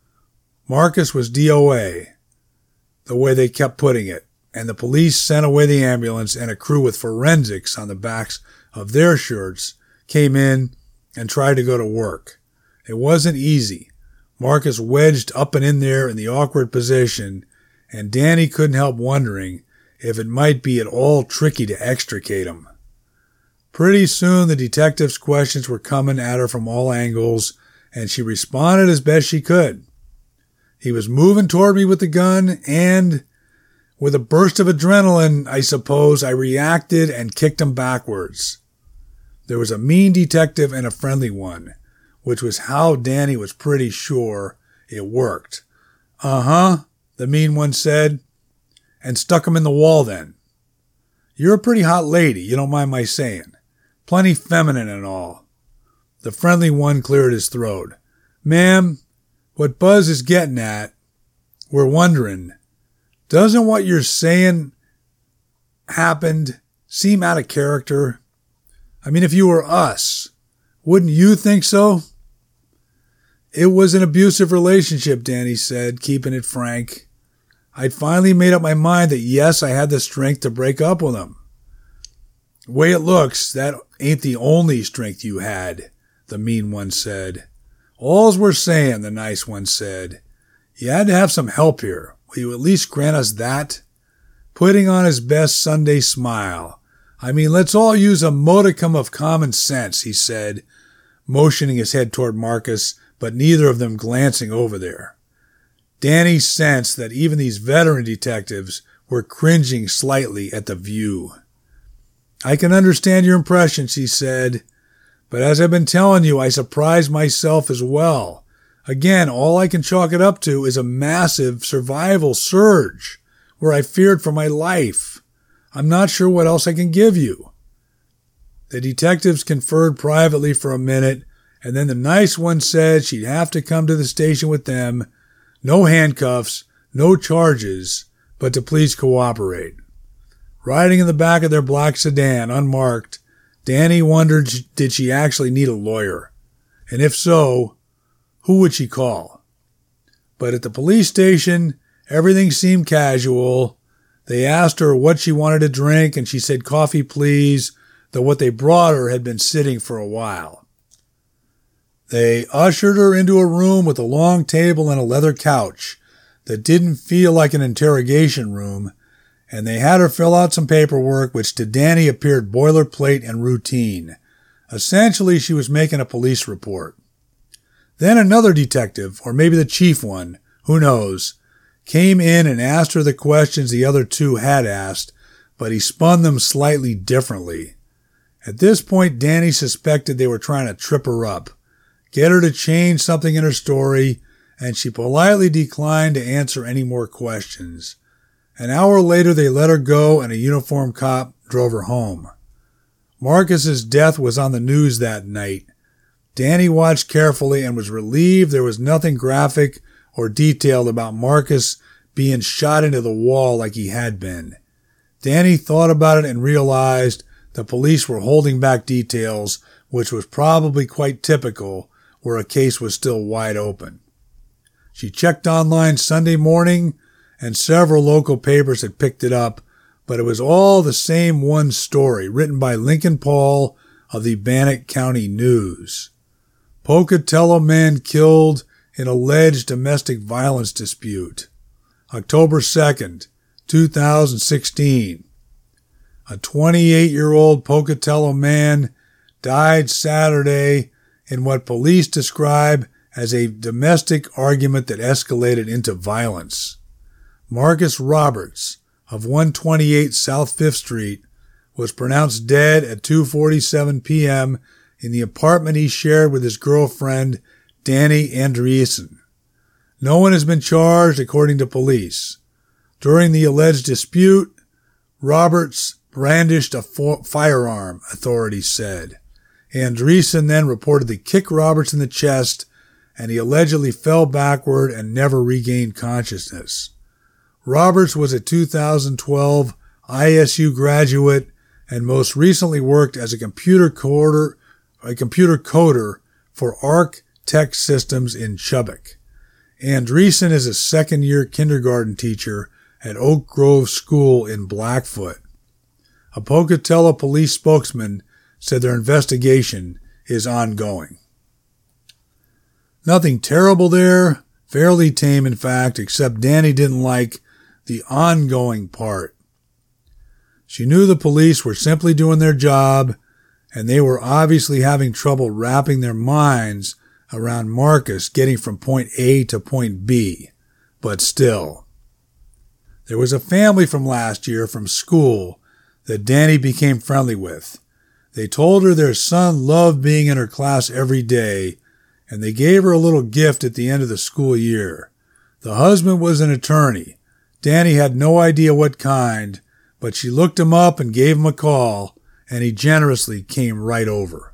A: Marcus was D O A, the way they kept putting it, and the police sent away the ambulance, and a crew with forensics on the backs of their shirts came in and tried to go to work. It wasn't easy. Marcus wedged up and in there in the awkward position, and Danny couldn't help wondering if it might be at all tricky to extricate him. Pretty soon the detective's questions were coming at her from all angles, and she responded as best she could. He was moving toward me with the gun, and with a burst of adrenaline, I suppose, I reacted and kicked him backwards. There was a mean detective and a friendly one, which was how Danny was pretty sure it worked. Uh-huh, the mean one said, and stuck him in the wall then. You're a pretty hot lady, you don't mind my saying. Plenty feminine and all. The friendly one cleared his throat. Ma'am, what Buzz is getting at, we're wondering, doesn't what you're saying happened seem out of character? I mean, if you were us, wouldn't you think so? It was an abusive relationship, Danny said, keeping it frank. I'd finally made up my mind that yes, I had the strength to break up with him. The way it looks, that ain't the only strength you had, the mean one said. All's we're saying, the nice one said. You had to have some help here. Will you at least grant us that? Putting on his best Sunday smile, I mean, let's all use a modicum of common sense, he said, motioning his head toward Marcus, but neither of them glancing over there. Danny sensed that even these veteran detectives were cringing slightly at the view. I can understand your impressions, he said, but as I've been telling you, I surprised myself as well. Again, all I can chalk it up to is a massive survival surge where I feared for my life. I'm not sure what else I can give you. The detectives conferred privately for a minute, and then the nice one said she'd have to come to the station with them. No handcuffs, no charges, but to please cooperate. Riding in the back of their black sedan, unmarked, Danny wondered, did she actually need a lawyer? And if so, who would she call? But at the police station, everything seemed casual. They asked her what she wanted to drink, and she said coffee, please, though what they brought her had been sitting for a while. They ushered her into a room with a long table and a leather couch that didn't feel like an interrogation room, and they had her fill out some paperwork which to Danny appeared boilerplate and routine. Essentially, she was making a police report. Then another detective, or maybe the chief one, who knows, came in and asked her the questions the other two had asked, but he spun them slightly differently. At this point, Danny suspected they were trying to trip her up, get her to change something in her story, and she politely declined to answer any more questions. An hour later, they let her go, and a uniformed cop drove her home. Marcus's death was on the news that night. Danny watched carefully and was relieved there was nothing graphic or detailed about Marcus being shot into the wall like he had been. Danny thought about it and realized the police were holding back details, which was probably quite typical where a case was still wide open. She checked online Sunday morning, and several local papers had picked it up, but it was all the same one story written by Lincoln Paul of the Bannock County News. Pocatello man killed in alleged domestic violence dispute. October second, two thousand sixteen. A twenty-eight-year-old Pocatello man died Saturday in what police describe as a domestic argument that escalated into violence. Marcus Roberts of one twenty-eight South Fifth Street was pronounced dead at two forty-seven p.m. in the apartment he shared with his girlfriend, Danny Andreessen. No one has been charged, according to police. During the alleged dispute, Roberts brandished a fo- firearm, authorities said. Andreessen then reportedly kicked Roberts in the chest, and he allegedly fell backward and never regained consciousness. Roberts was a two thousand twelve I S U graduate and most recently worked as a computer coder, a computer coder for Arc Tech Systems in Chubbuck. Andreessen is a second-year kindergarten teacher at Oak Grove School in Blackfoot. A Pocatello police spokesman said their investigation is ongoing. Nothing terrible there, fairly tame in fact, except Danny didn't like the ongoing part. She knew the police were simply doing their job, and they were obviously having trouble wrapping their minds around Marcus getting from point A to point B, but still. There was a family from last year from school that Danny became friendly with. They told her their son loved being in her class every day, and they gave her a little gift at the end of the school year. The husband was an attorney. Danny had no idea what kind, but she looked him up and gave him a call, and he generously came right over.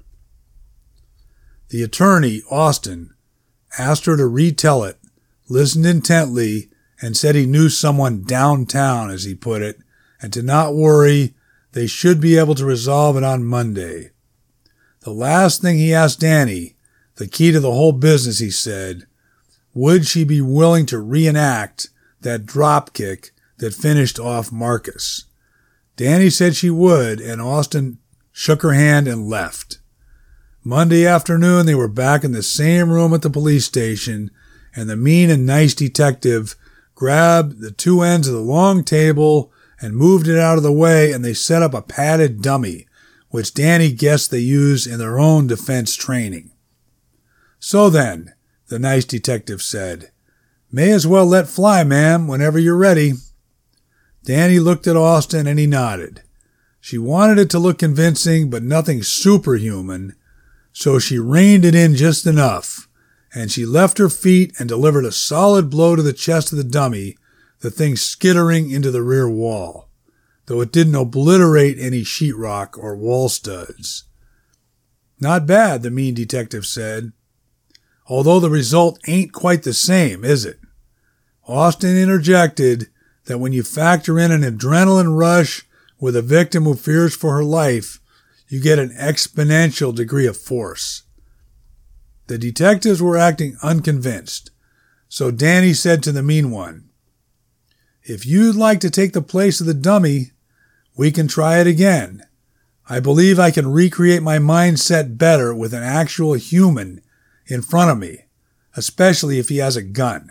A: The attorney, Austin, asked her to retell it, listened intently, and said he knew someone downtown, as he put it, and to not worry, they should be able to resolve it on Monday. The last thing he asked Danny, the key to the whole business, he said, would she be willing to reenact that drop kick that finished off Marcus? Danny said she would, and Austin shook her hand and left. Monday afternoon, they were back in the same room at the police station, and the mean and nice detective grabbed the two ends of the long table and moved it out of the way, and they set up a padded dummy, which Danny guessed they use in their own defense training. So then, the nice detective said, "May as well let fly, ma'am, whenever you're ready." Danny looked at Austin and he nodded. She wanted it to look convincing, but nothing superhuman, so she reined it in just enough, and she left her feet and delivered a solid blow to the chest of the dummy, the thing skittering into the rear wall, though it didn't obliterate any sheetrock or wall studs. "Not bad," the mean detective said. "Although the result ain't quite the same, is it?" Austin interjected that when you factor in an adrenaline rush with a victim who fears for her life, you get an exponential degree of force. The detectives were acting unconvinced, so Danny said to the mean one, "If you'd like to take the place of the dummy, we can try it again. I believe I can recreate my mindset better with an actual human in front of me, especially if he has a gun."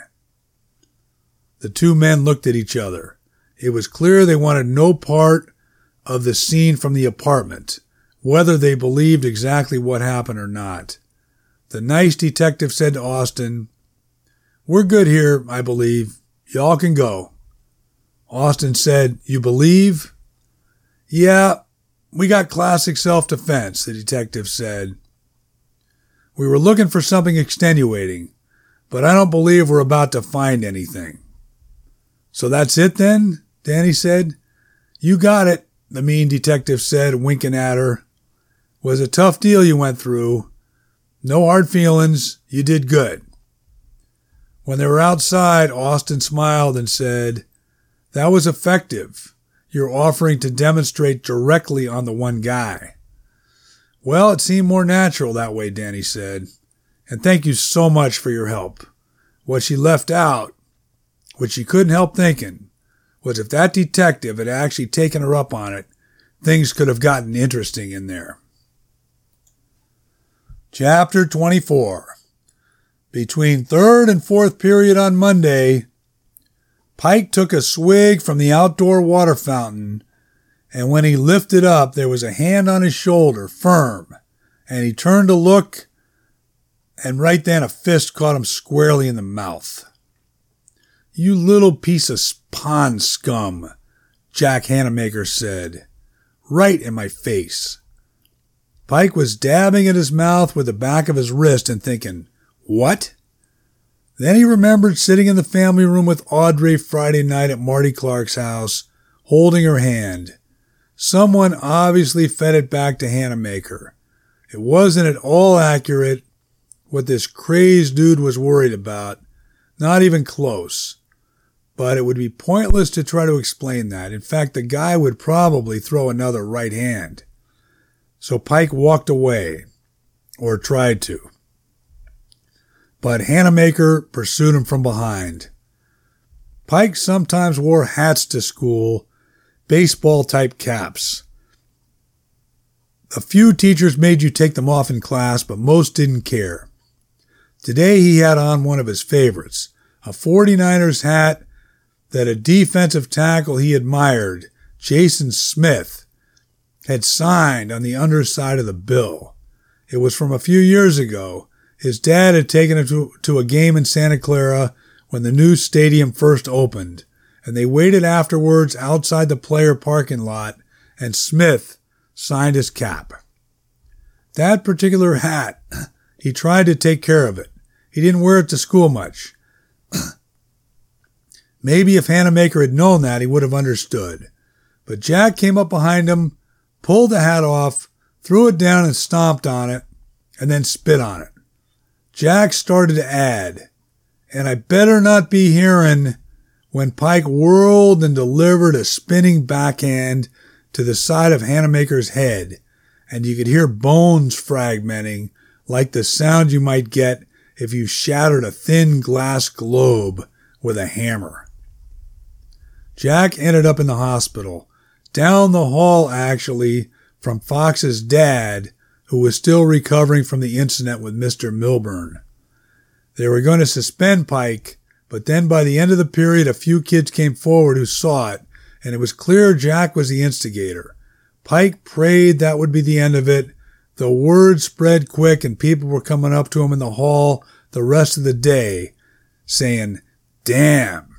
A: The two men looked at each other. It was clear they wanted no part of the scene from the apartment, whether they believed exactly what happened or not. The nice detective said to Austin, "We're good here, I believe. Y'all can go." Austin said, "You believe?" "Yeah, we got classic self-defense," the detective said. "We were looking for something extenuating, but I don't believe we're about to find anything." "So that's it then?" Danny said. "You got it," the mean detective said, winking at her. "Was a tough deal you went through. No hard feelings. You did good." When they were outside, Austin smiled and said, "That was effective. You're offering to demonstrate directly on the one guy." "Well, it seemed more natural that way," Danny said. "And thank you so much for your help. What she left out, which she couldn't help thinking, was if that detective had actually taken her up on it, things could have gotten interesting in there." Chapter twenty-four. Between third and fourth period on Monday, Pike took a swig from the outdoor water fountain, and when he lifted up, there was a hand on his shoulder, firm, and he turned to look, and right then a fist caught him squarely in the mouth. "You little piece of pond scum," Jack Hanamaker said, right in my face. Pike was dabbing at his mouth with the back of his wrist and thinking, "What?" Then he remembered sitting in the family room with Audrey Friday night at Marty Clark's house, holding her hand. Someone obviously fed it back to Hanamaker. It wasn't at all accurate what this crazed dude was worried about, not even close. But it would be pointless to try to explain that. In fact, the guy would probably throw another right hand. So Pike walked away, or tried to. But Hanamaker pursued him from behind. Pike sometimes wore hats to school, baseball-type caps. A few teachers made you take them off in class, but most didn't care. Today he had on one of his favorites, a forty-niners hat that a defensive tackle he admired, Jason Smith, had signed on the underside of the bill. It was from a few years ago. His dad had taken him to, to a game in Santa Clara when the new stadium first opened, and they waited afterwards outside the player parking lot, and Smith signed his cap. That particular hat, he tried to take care of it. He didn't wear it to school much. Maybe if Hanamaker had known that, he would have understood. But Jack came up behind him, pulled the hat off, threw it down and stomped on it, and then spit on it. Jack started to add, "And I better not be hearing," when Pike whirled and delivered a spinning backhand to the side of Hanamaker's head, and you could hear bones fragmenting like the sound you might get if you shattered a thin glass globe with a hammer. Jack ended up in the hospital, down the hall actually, from Fox's dad, who was still recovering from the incident with Mister Milburn. They were going to suspend Pike, but then by the end of the period a few kids came forward who saw it and it was clear Jack was the instigator. Pike prayed that would be the end of it. The word spread quick, and people were coming up to him in the hall the rest of the day, saying, "Damn."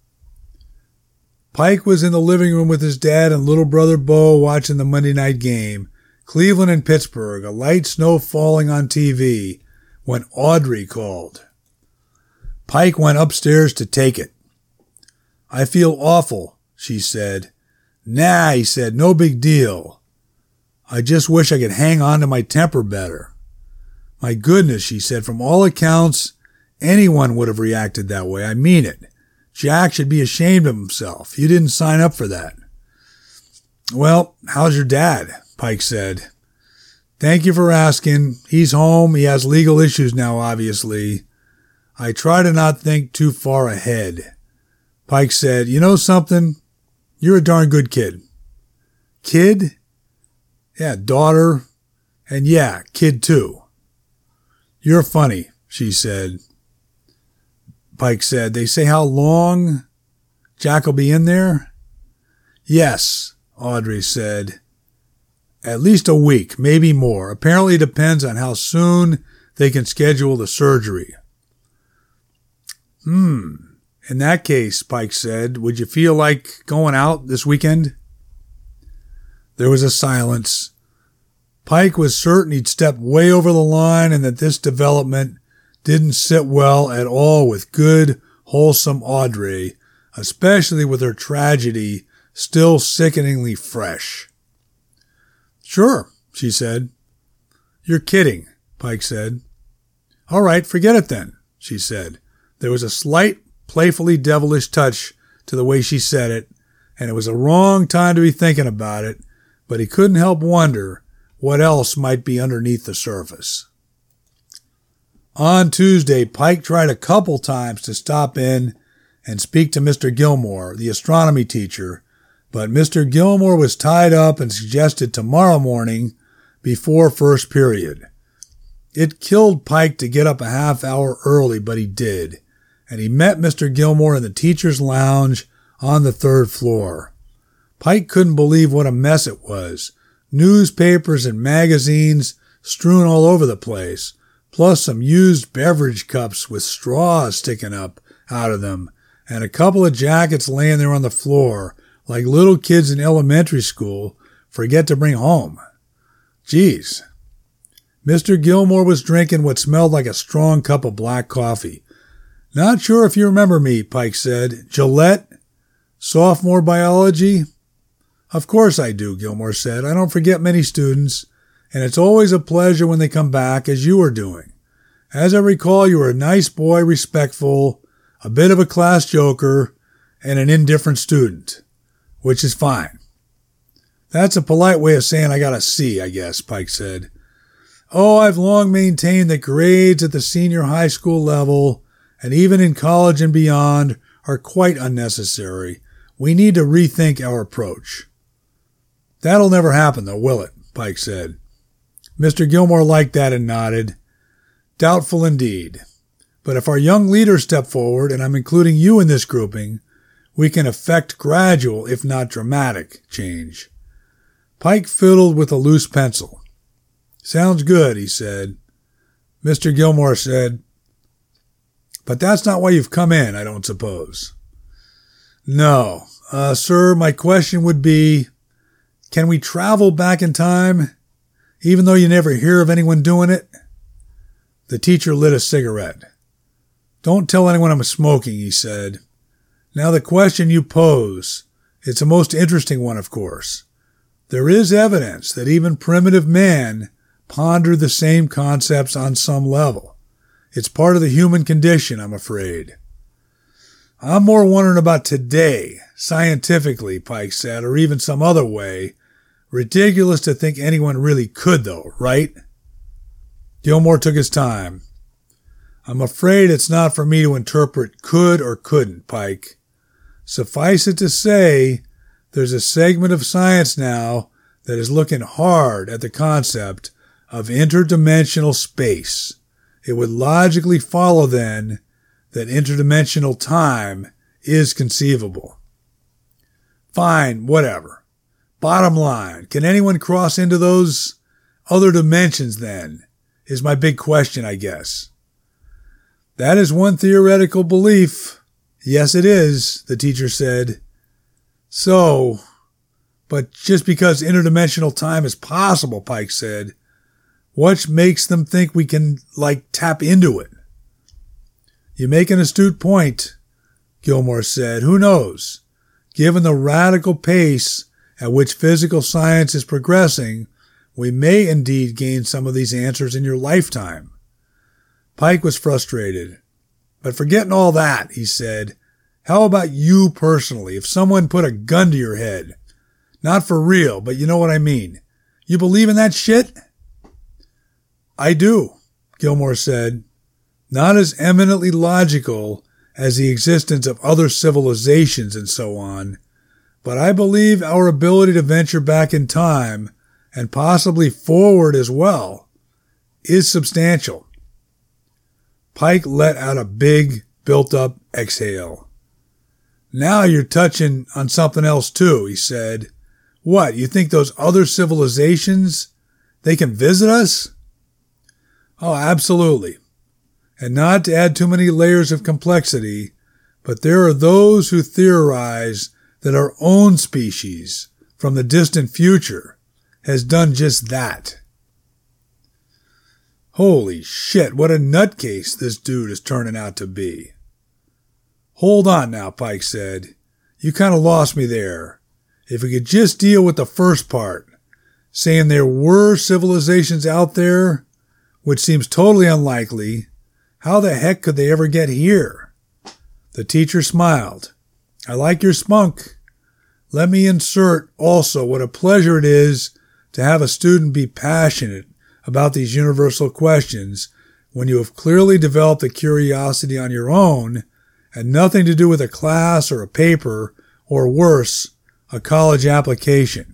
A: Pike was in the living room with his dad and little brother Bo watching the Monday night game, Cleveland and Pittsburgh, a light snow falling on T V, when Audrey called. Pike went upstairs to take it. "I feel awful," she said. "Nah," he said, "no big deal. I just wish I could hang on to my temper better." "My goodness," she said, "from all accounts, anyone would have reacted that way. I mean it. Jack should be ashamed of himself. You didn't sign up for that." "Well, how's your dad?" Pike said. "Thank you for asking. He's home. He has legal issues now, obviously. I try to not think too far ahead." Pike said, "You know something? You're a darn good kid." "Kid?" "Yeah, daughter. And yeah, kid too." "You're funny," she said. Pike said, "They say how long Jack will be in there?" "Yes," Audrey said. "At least a week, maybe more. Apparently it depends on how soon they can schedule the surgery." Hmm. "In that case," Pike said, "would you feel like going out this weekend?" There was a silence. Pike was certain he'd stepped way over the line and that this development didn't sit well at all with good, wholesome Audrey, especially with her tragedy still sickeningly fresh. "Sure," she said. "You're kidding," Pike said. "All right, forget it then," she said. There was a slight, playfully devilish touch to the way she said it, and it was a wrong time to be thinking about it, but he couldn't help wonder what else might be underneath the surface. On Tuesday, Pike tried a couple times to stop in and speak to Mister Gilmore, the astronomy teacher, but Mister Gilmore was tied up and suggested tomorrow morning before first period. It killed Pike to get up a half hour early, but he did, and he met Mister Gilmore in the teacher's lounge on the third floor. Pike couldn't believe what a mess it was. Newspapers and magazines strewn all over the place, plus some used beverage cups with straws sticking up out of them, and a couple of jackets laying there on the floor, like little kids in elementary school forget to bring home. Geez. Mister Gilmore was drinking what smelled like a strong cup of black coffee. "Not sure if you remember me," Pike said. "Gillette? Sophomore biology?" "Of course I do," Gilmore said. "I don't forget many students, and it's always a pleasure when they come back, as you are doing. As I recall, you were a nice boy, respectful, a bit of a class joker, and an indifferent student, which is fine." "That's a polite way of saying I got a C, I guess," Pike said. "Oh, I've long maintained that grades at the senior high school level, and even in college and beyond, are quite unnecessary. We need to rethink our approach." "That'll never happen, though, will it?" Pike said. Mister Gilmore liked that and nodded. "Doubtful indeed. But if our young leaders step forward, and I'm including you in this grouping, we can effect gradual, if not dramatic, change." Pike fiddled with a loose pencil. "Sounds good," he said. Mister Gilmore said, "But that's not why you've come in, I don't suppose." "No. Uh, sir, my question would be, can we travel back in time, even though you never hear of anyone doing it?" The teacher lit a cigarette. "Don't tell anyone I'm smoking," he said. "Now the question you pose, it's a most interesting one, of course. There is evidence that even primitive man pondered the same concepts on some level. It's part of the human condition, I'm afraid." "I'm more wondering about today, scientifically," Pike said, "or even some other way. Ridiculous to think anyone really could, though, right?" Gilmore took his time. "I'm afraid it's not for me to interpret could or couldn't, Pike. Suffice it to say, there's a segment of science now that is looking hard at the concept of interdimensional space. It would logically follow, then, that interdimensional time is conceivable." Fine, whatever. Bottom line, can anyone cross into those other dimensions then? Is my big question, I guess. That is one theoretical belief. Yes, it is, the teacher said. So, but just because interdimensional time is possible, Pike said, what makes them think we can, like, tap into it? You make an astute point, Gilmore said. Who knows? Given the radical pace at which physical science is progressing, we may indeed gain some of these answers in your lifetime. Pike was frustrated. But forgetting all that, he said, how about you personally, if someone put a gun to your head? Not for real, but you know what I mean. You believe in that shit? I do, Gilmore said. Not as eminently logical as the existence of other civilizations and so on, but I believe our ability to venture back in time, and possibly forward as well, is substantial. Pike let out a big, built-up exhale. Now you're touching on something else too, he said. What, you think those other civilizations, they can visit us? Oh, absolutely. And not to add too many layers of complexity, but there are those who theorize that our own species, from the distant future, has done just that. Holy shit, what a nutcase this dude is turning out to be. Hold on now, Pike said. You kind of lost me there. If we could just deal with the first part, saying there were civilizations out there, which seems totally unlikely, how the heck could they ever get here? The teacher smiled. I like your spunk. Let me insert also what a pleasure it is to have a student be passionate about these universal questions when you have clearly developed a curiosity on your own and nothing to do with a class or a paper or worse, a college application.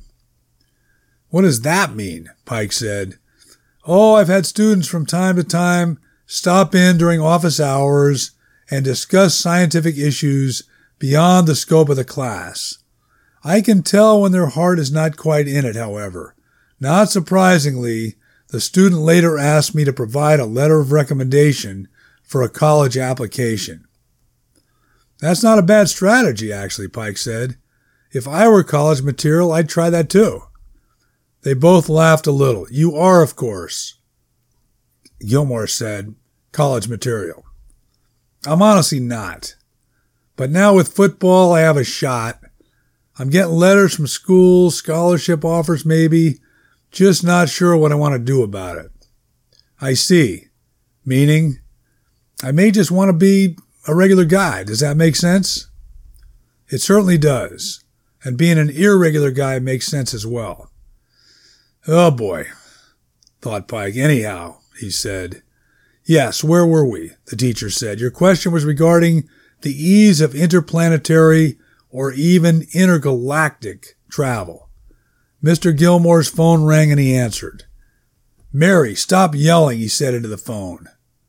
A: What does that mean? Pike said. Oh, I've had students from time to time stop in during office hours and discuss scientific issues beyond the scope of the class. I can tell when their heart is not quite in it, however. Not surprisingly, the student later asked me to provide a letter of recommendation for a college application. That's not a bad strategy, actually, Pike said. If I were college material, I'd try that too. They both laughed a little. You are, of course, Gilmore said, college material. I'm honestly not. But now with football, I have a shot. I'm getting letters from schools, scholarship offers maybe, just not sure what I want to do about it. I see. Meaning, I may just want to be a regular guy. Does that make sense? It certainly does. And being an irregular guy makes sense as well. Oh boy, thought Pike. Anyhow, he said. Yes, where were we? The teacher said. Your question was regarding the ease of interplanetary or even intergalactic travel. Mister Gilmore's phone rang and he answered. Mary, stop yelling, he said into the phone.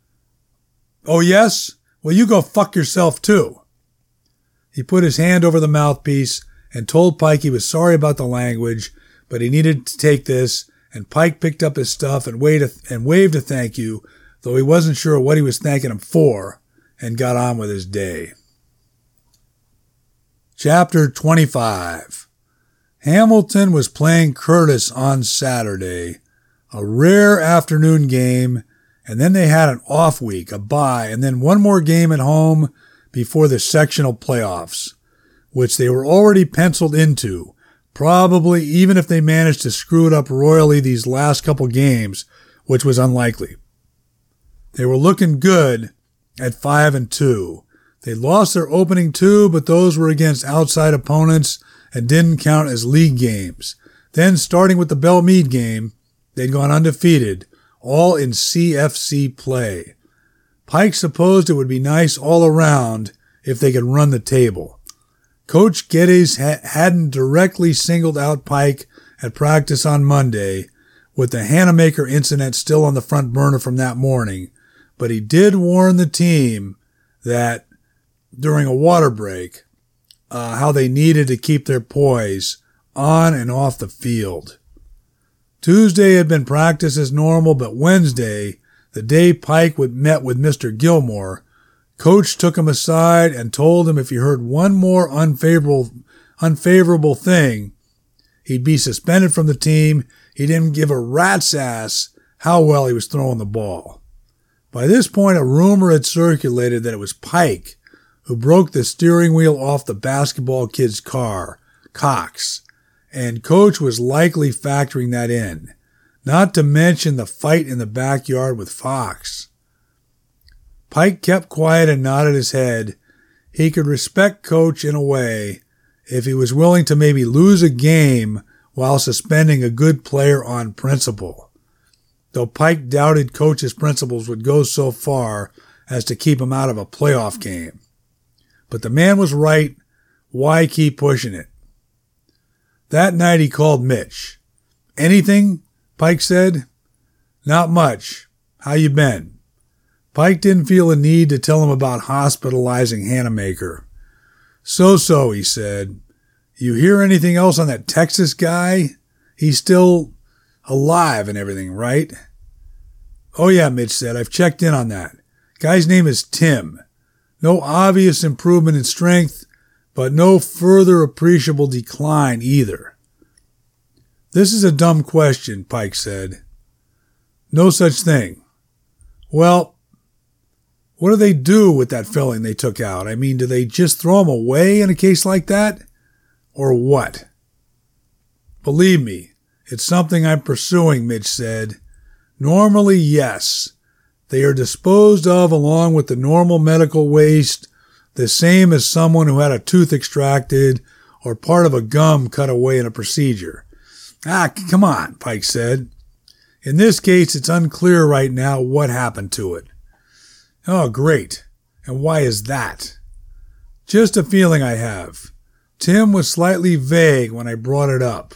A: Oh, yes? Well, you go fuck yourself, too. He put his hand over the mouthpiece and told Pike he was sorry about the language, but he needed to take this, and Pike picked up his stuff and waved a, and waved a thank you, though he wasn't sure what he was thanking him for, and got on with his day. Chapter twenty-five. Hamilton was playing Curtis on Saturday, a rare afternoon game, and then they had an off week, a bye, and then one more game at home before the sectional playoffs, which they were already penciled into, probably even if they managed to screw it up royally these last couple games, which was unlikely. They were looking good at five and two. They lost their opening two, but those were against outside opponents and didn't count as league games. Then, starting with the Belle Meade game, they'd gone undefeated, all in C F C play. Pike supposed it would be nice all around if they could run the table. Coach Geddes ha- hadn't directly singled out Pike at practice on Monday, with the Hanamaker incident still on the front burner from that morning, but he did warn the team that, during a water break, uh, how they needed to keep their poise on and off the field. Tuesday had been practice as normal, but Wednesday, the day Pike would met with Mister Gilmore, Coach took him aside and told him if he heard one more unfavorable, unfavorable thing, he'd be suspended from the team. He didn't give a rat's ass how well he was throwing the ball. By this point, a rumor had circulated that it was Pike who broke the steering wheel off the basketball kid's car, Cox, and Coach was likely factoring that in, not to mention the fight in the backyard with Fox. Pike kept quiet and nodded his head. He could respect Coach in a way if he was willing to maybe lose a game while suspending a good player on principle, though Pike doubted Coach's principles would go so far as to keep him out of a playoff game. But the man was right. Why keep pushing it? That night he called Mitch. "Anything?" Pike said. "Not much. How you been?" Pike didn't feel a need to tell him about hospitalizing Hanamaker. "So-so," he said. "You hear anything else on that Texas guy? He's still alive and everything, right?" "Oh yeah," Mitch said. "I've checked in on that. Guy's name is Tim. No obvious improvement in strength, but no further appreciable decline either." "This is a dumb question," Pike said. "No such thing." "Well, what do they do with that filling they took out? I mean, do they just throw him away in a case like that? Or what?" "Believe me, it's something I'm pursuing," Mitch said. "Normally, yes. They are disposed of along with the normal medical waste, the same as someone who had a tooth extracted or part of a gum cut away in a procedure." "Ah, come on," Pike said. "In this case, it's unclear right now what happened to it." "Oh, great. And why is that?" "Just a feeling I have. Tim was slightly vague when I brought it up."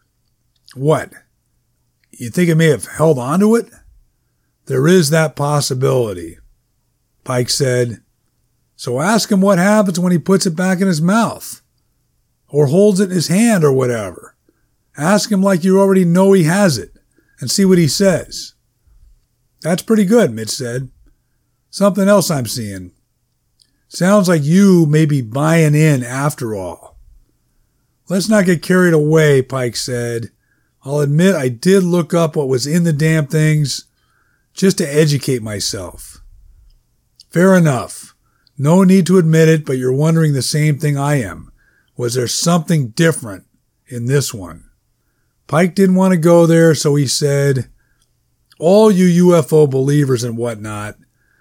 A: "What? You think it may have held on to it?" "There is that possibility." Pike said, "So ask him what happens when he puts it back in his mouth. Or holds it in his hand or whatever. Ask him like you already know he has it, and see what he says." "That's pretty good," Mitch said. "Something else I'm seeing. Sounds like you may be buying in after all." "Let's not get carried away," Pike said. "I'll admit I did look up what was in the damn things just to educate myself." "Fair enough. No need to admit it, but you're wondering the same thing I am. Was there something different in this one?" Pike didn't want to go there, so he said, "All you U F O believers and whatnot,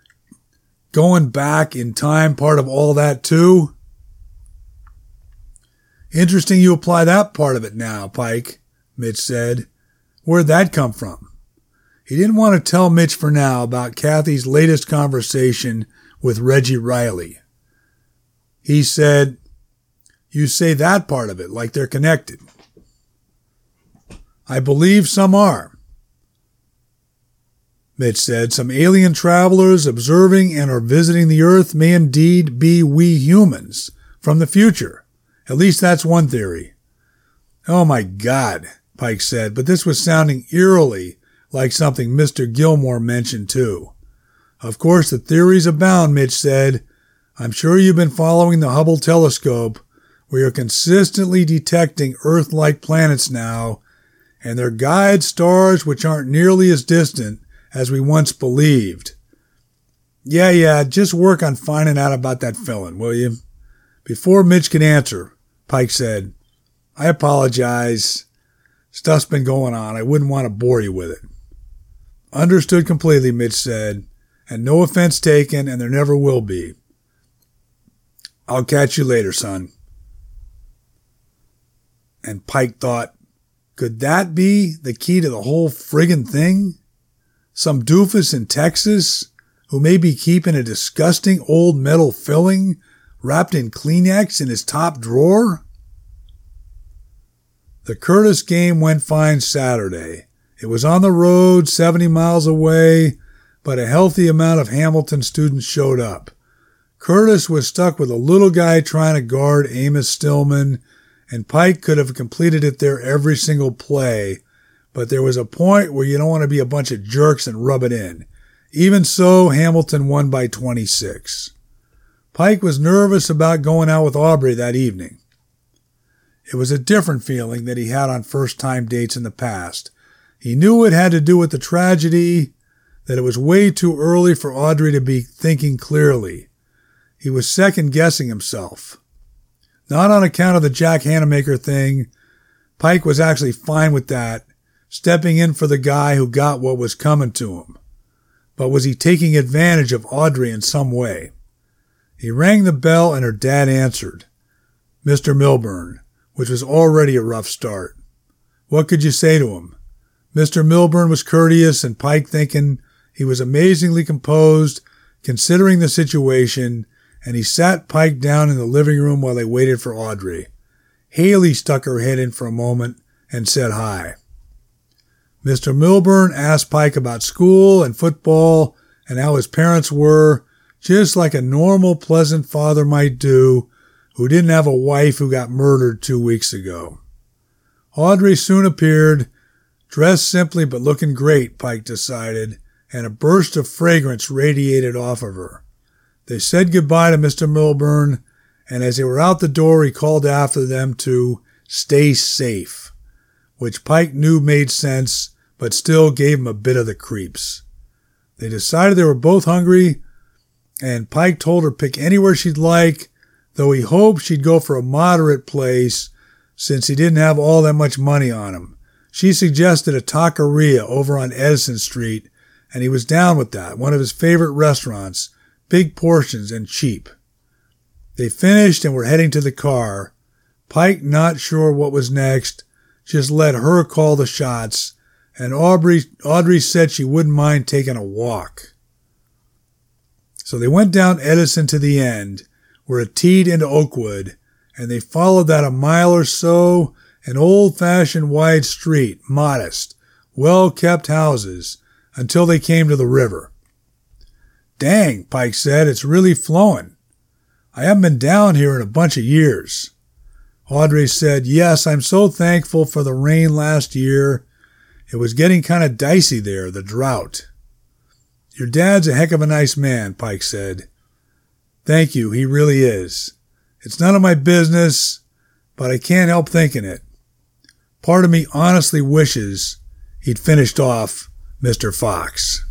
A: going back in time part of all that too?" "Interesting you apply that part of it now, Pike," Mitch said. "Where'd that come from?" He didn't want to tell Mitch for now about Kathy's latest conversation with Reggie Riley. He said, "You say that part of it like they're connected." "I believe some are," Mitch said. "Some alien travelers observing and or visiting the Earth may indeed be we humans from the future. At least that's one theory." "Oh my God," Pike said, but this was sounding eerily like something Mister Gilmore mentioned too. "Of course, the theories abound," Mitch said. "I'm sure you've been following the Hubble telescope. We are consistently detecting Earth-like planets now, and their guide stars which aren't nearly as distant as we once believed." Yeah, yeah, just work on finding out about that filling, will you?" Before Mitch could answer, Pike said, "I apologize. Stuff's been going on. I wouldn't want to bore you with it." "Understood completely," Mitch said, "and no offense taken, and there never will be. I'll catch you later, son." And Pike thought, could that be the key to the whole friggin' thing? Some doofus in Texas who may be keeping a disgusting old metal filling wrapped in Kleenex in his top drawer? The Curtis game went fine Saturday. It was on the road, seventy miles away, but a healthy amount of Hamilton students showed up. Curtis was stuck with a little guy trying to guard Amos Stillman, and Pike could have completed it there every single play, but there was a point where you don't want to be a bunch of jerks and rub it in. Even so, Hamilton won by twenty-six. Pike was nervous about going out with Aubrey that evening. It was a different feeling that he had on first-time dates in the past. He knew it had to do with the tragedy, that it was way too early for Audrey to be thinking clearly. He was second-guessing himself. Not on account of the Jack Hanamaker thing. Pike was actually fine with that, stepping in for the guy who got what was coming to him. But was he taking advantage of Audrey in some way? He rang the bell and her dad answered. Mister Milburn, which was already a rough start. What could you say to him? Mister Milburn was courteous, and Pike thinking he was amazingly composed, considering the situation, and he sat Pike down in the living room while they waited for Audrey. Haley stuck her head in for a moment and said hi. Mister Milburn asked Pike about school and football and how his parents were, just like a normal, pleasant father might do who didn't have a wife who got murdered two weeks ago. Audrey soon appeared, dressed simply but looking great, Pike decided, and a burst of fragrance radiated off of her. They said goodbye to Mister Milburn, and as they were out the door, he called after them to stay safe, which Pike knew made sense, but still gave him a bit of the creeps. They decided they were both hungry, and Pike told her pick anywhere she'd like, though he hoped she'd go for a moderate place since he didn't have all that much money on him. She suggested a taqueria over on Edison Street, and he was down with that, one of his favorite restaurants, big portions and cheap. They finished and were heading to the car. Pike, not sure what was next, just let her call the shots, and Aubrey, Audrey said she wouldn't mind taking a walk. So they went down Edison to the end, where it teed into Oakwood, and they followed that a mile or so, an old-fashioned wide street, modest, well-kept houses, until they came to the river. Dang, Pike said, it's really flowing. I haven't been down here in a bunch of years. Audrey said, yes, I'm so thankful for the rain last year. It was getting kind of dicey there, the drought. Your dad's a heck of a nice man, Pike said. Thank you, he really is. It's none of my business, but I can't help thinking it. Part of me honestly wishes he'd finished off Mister Fox.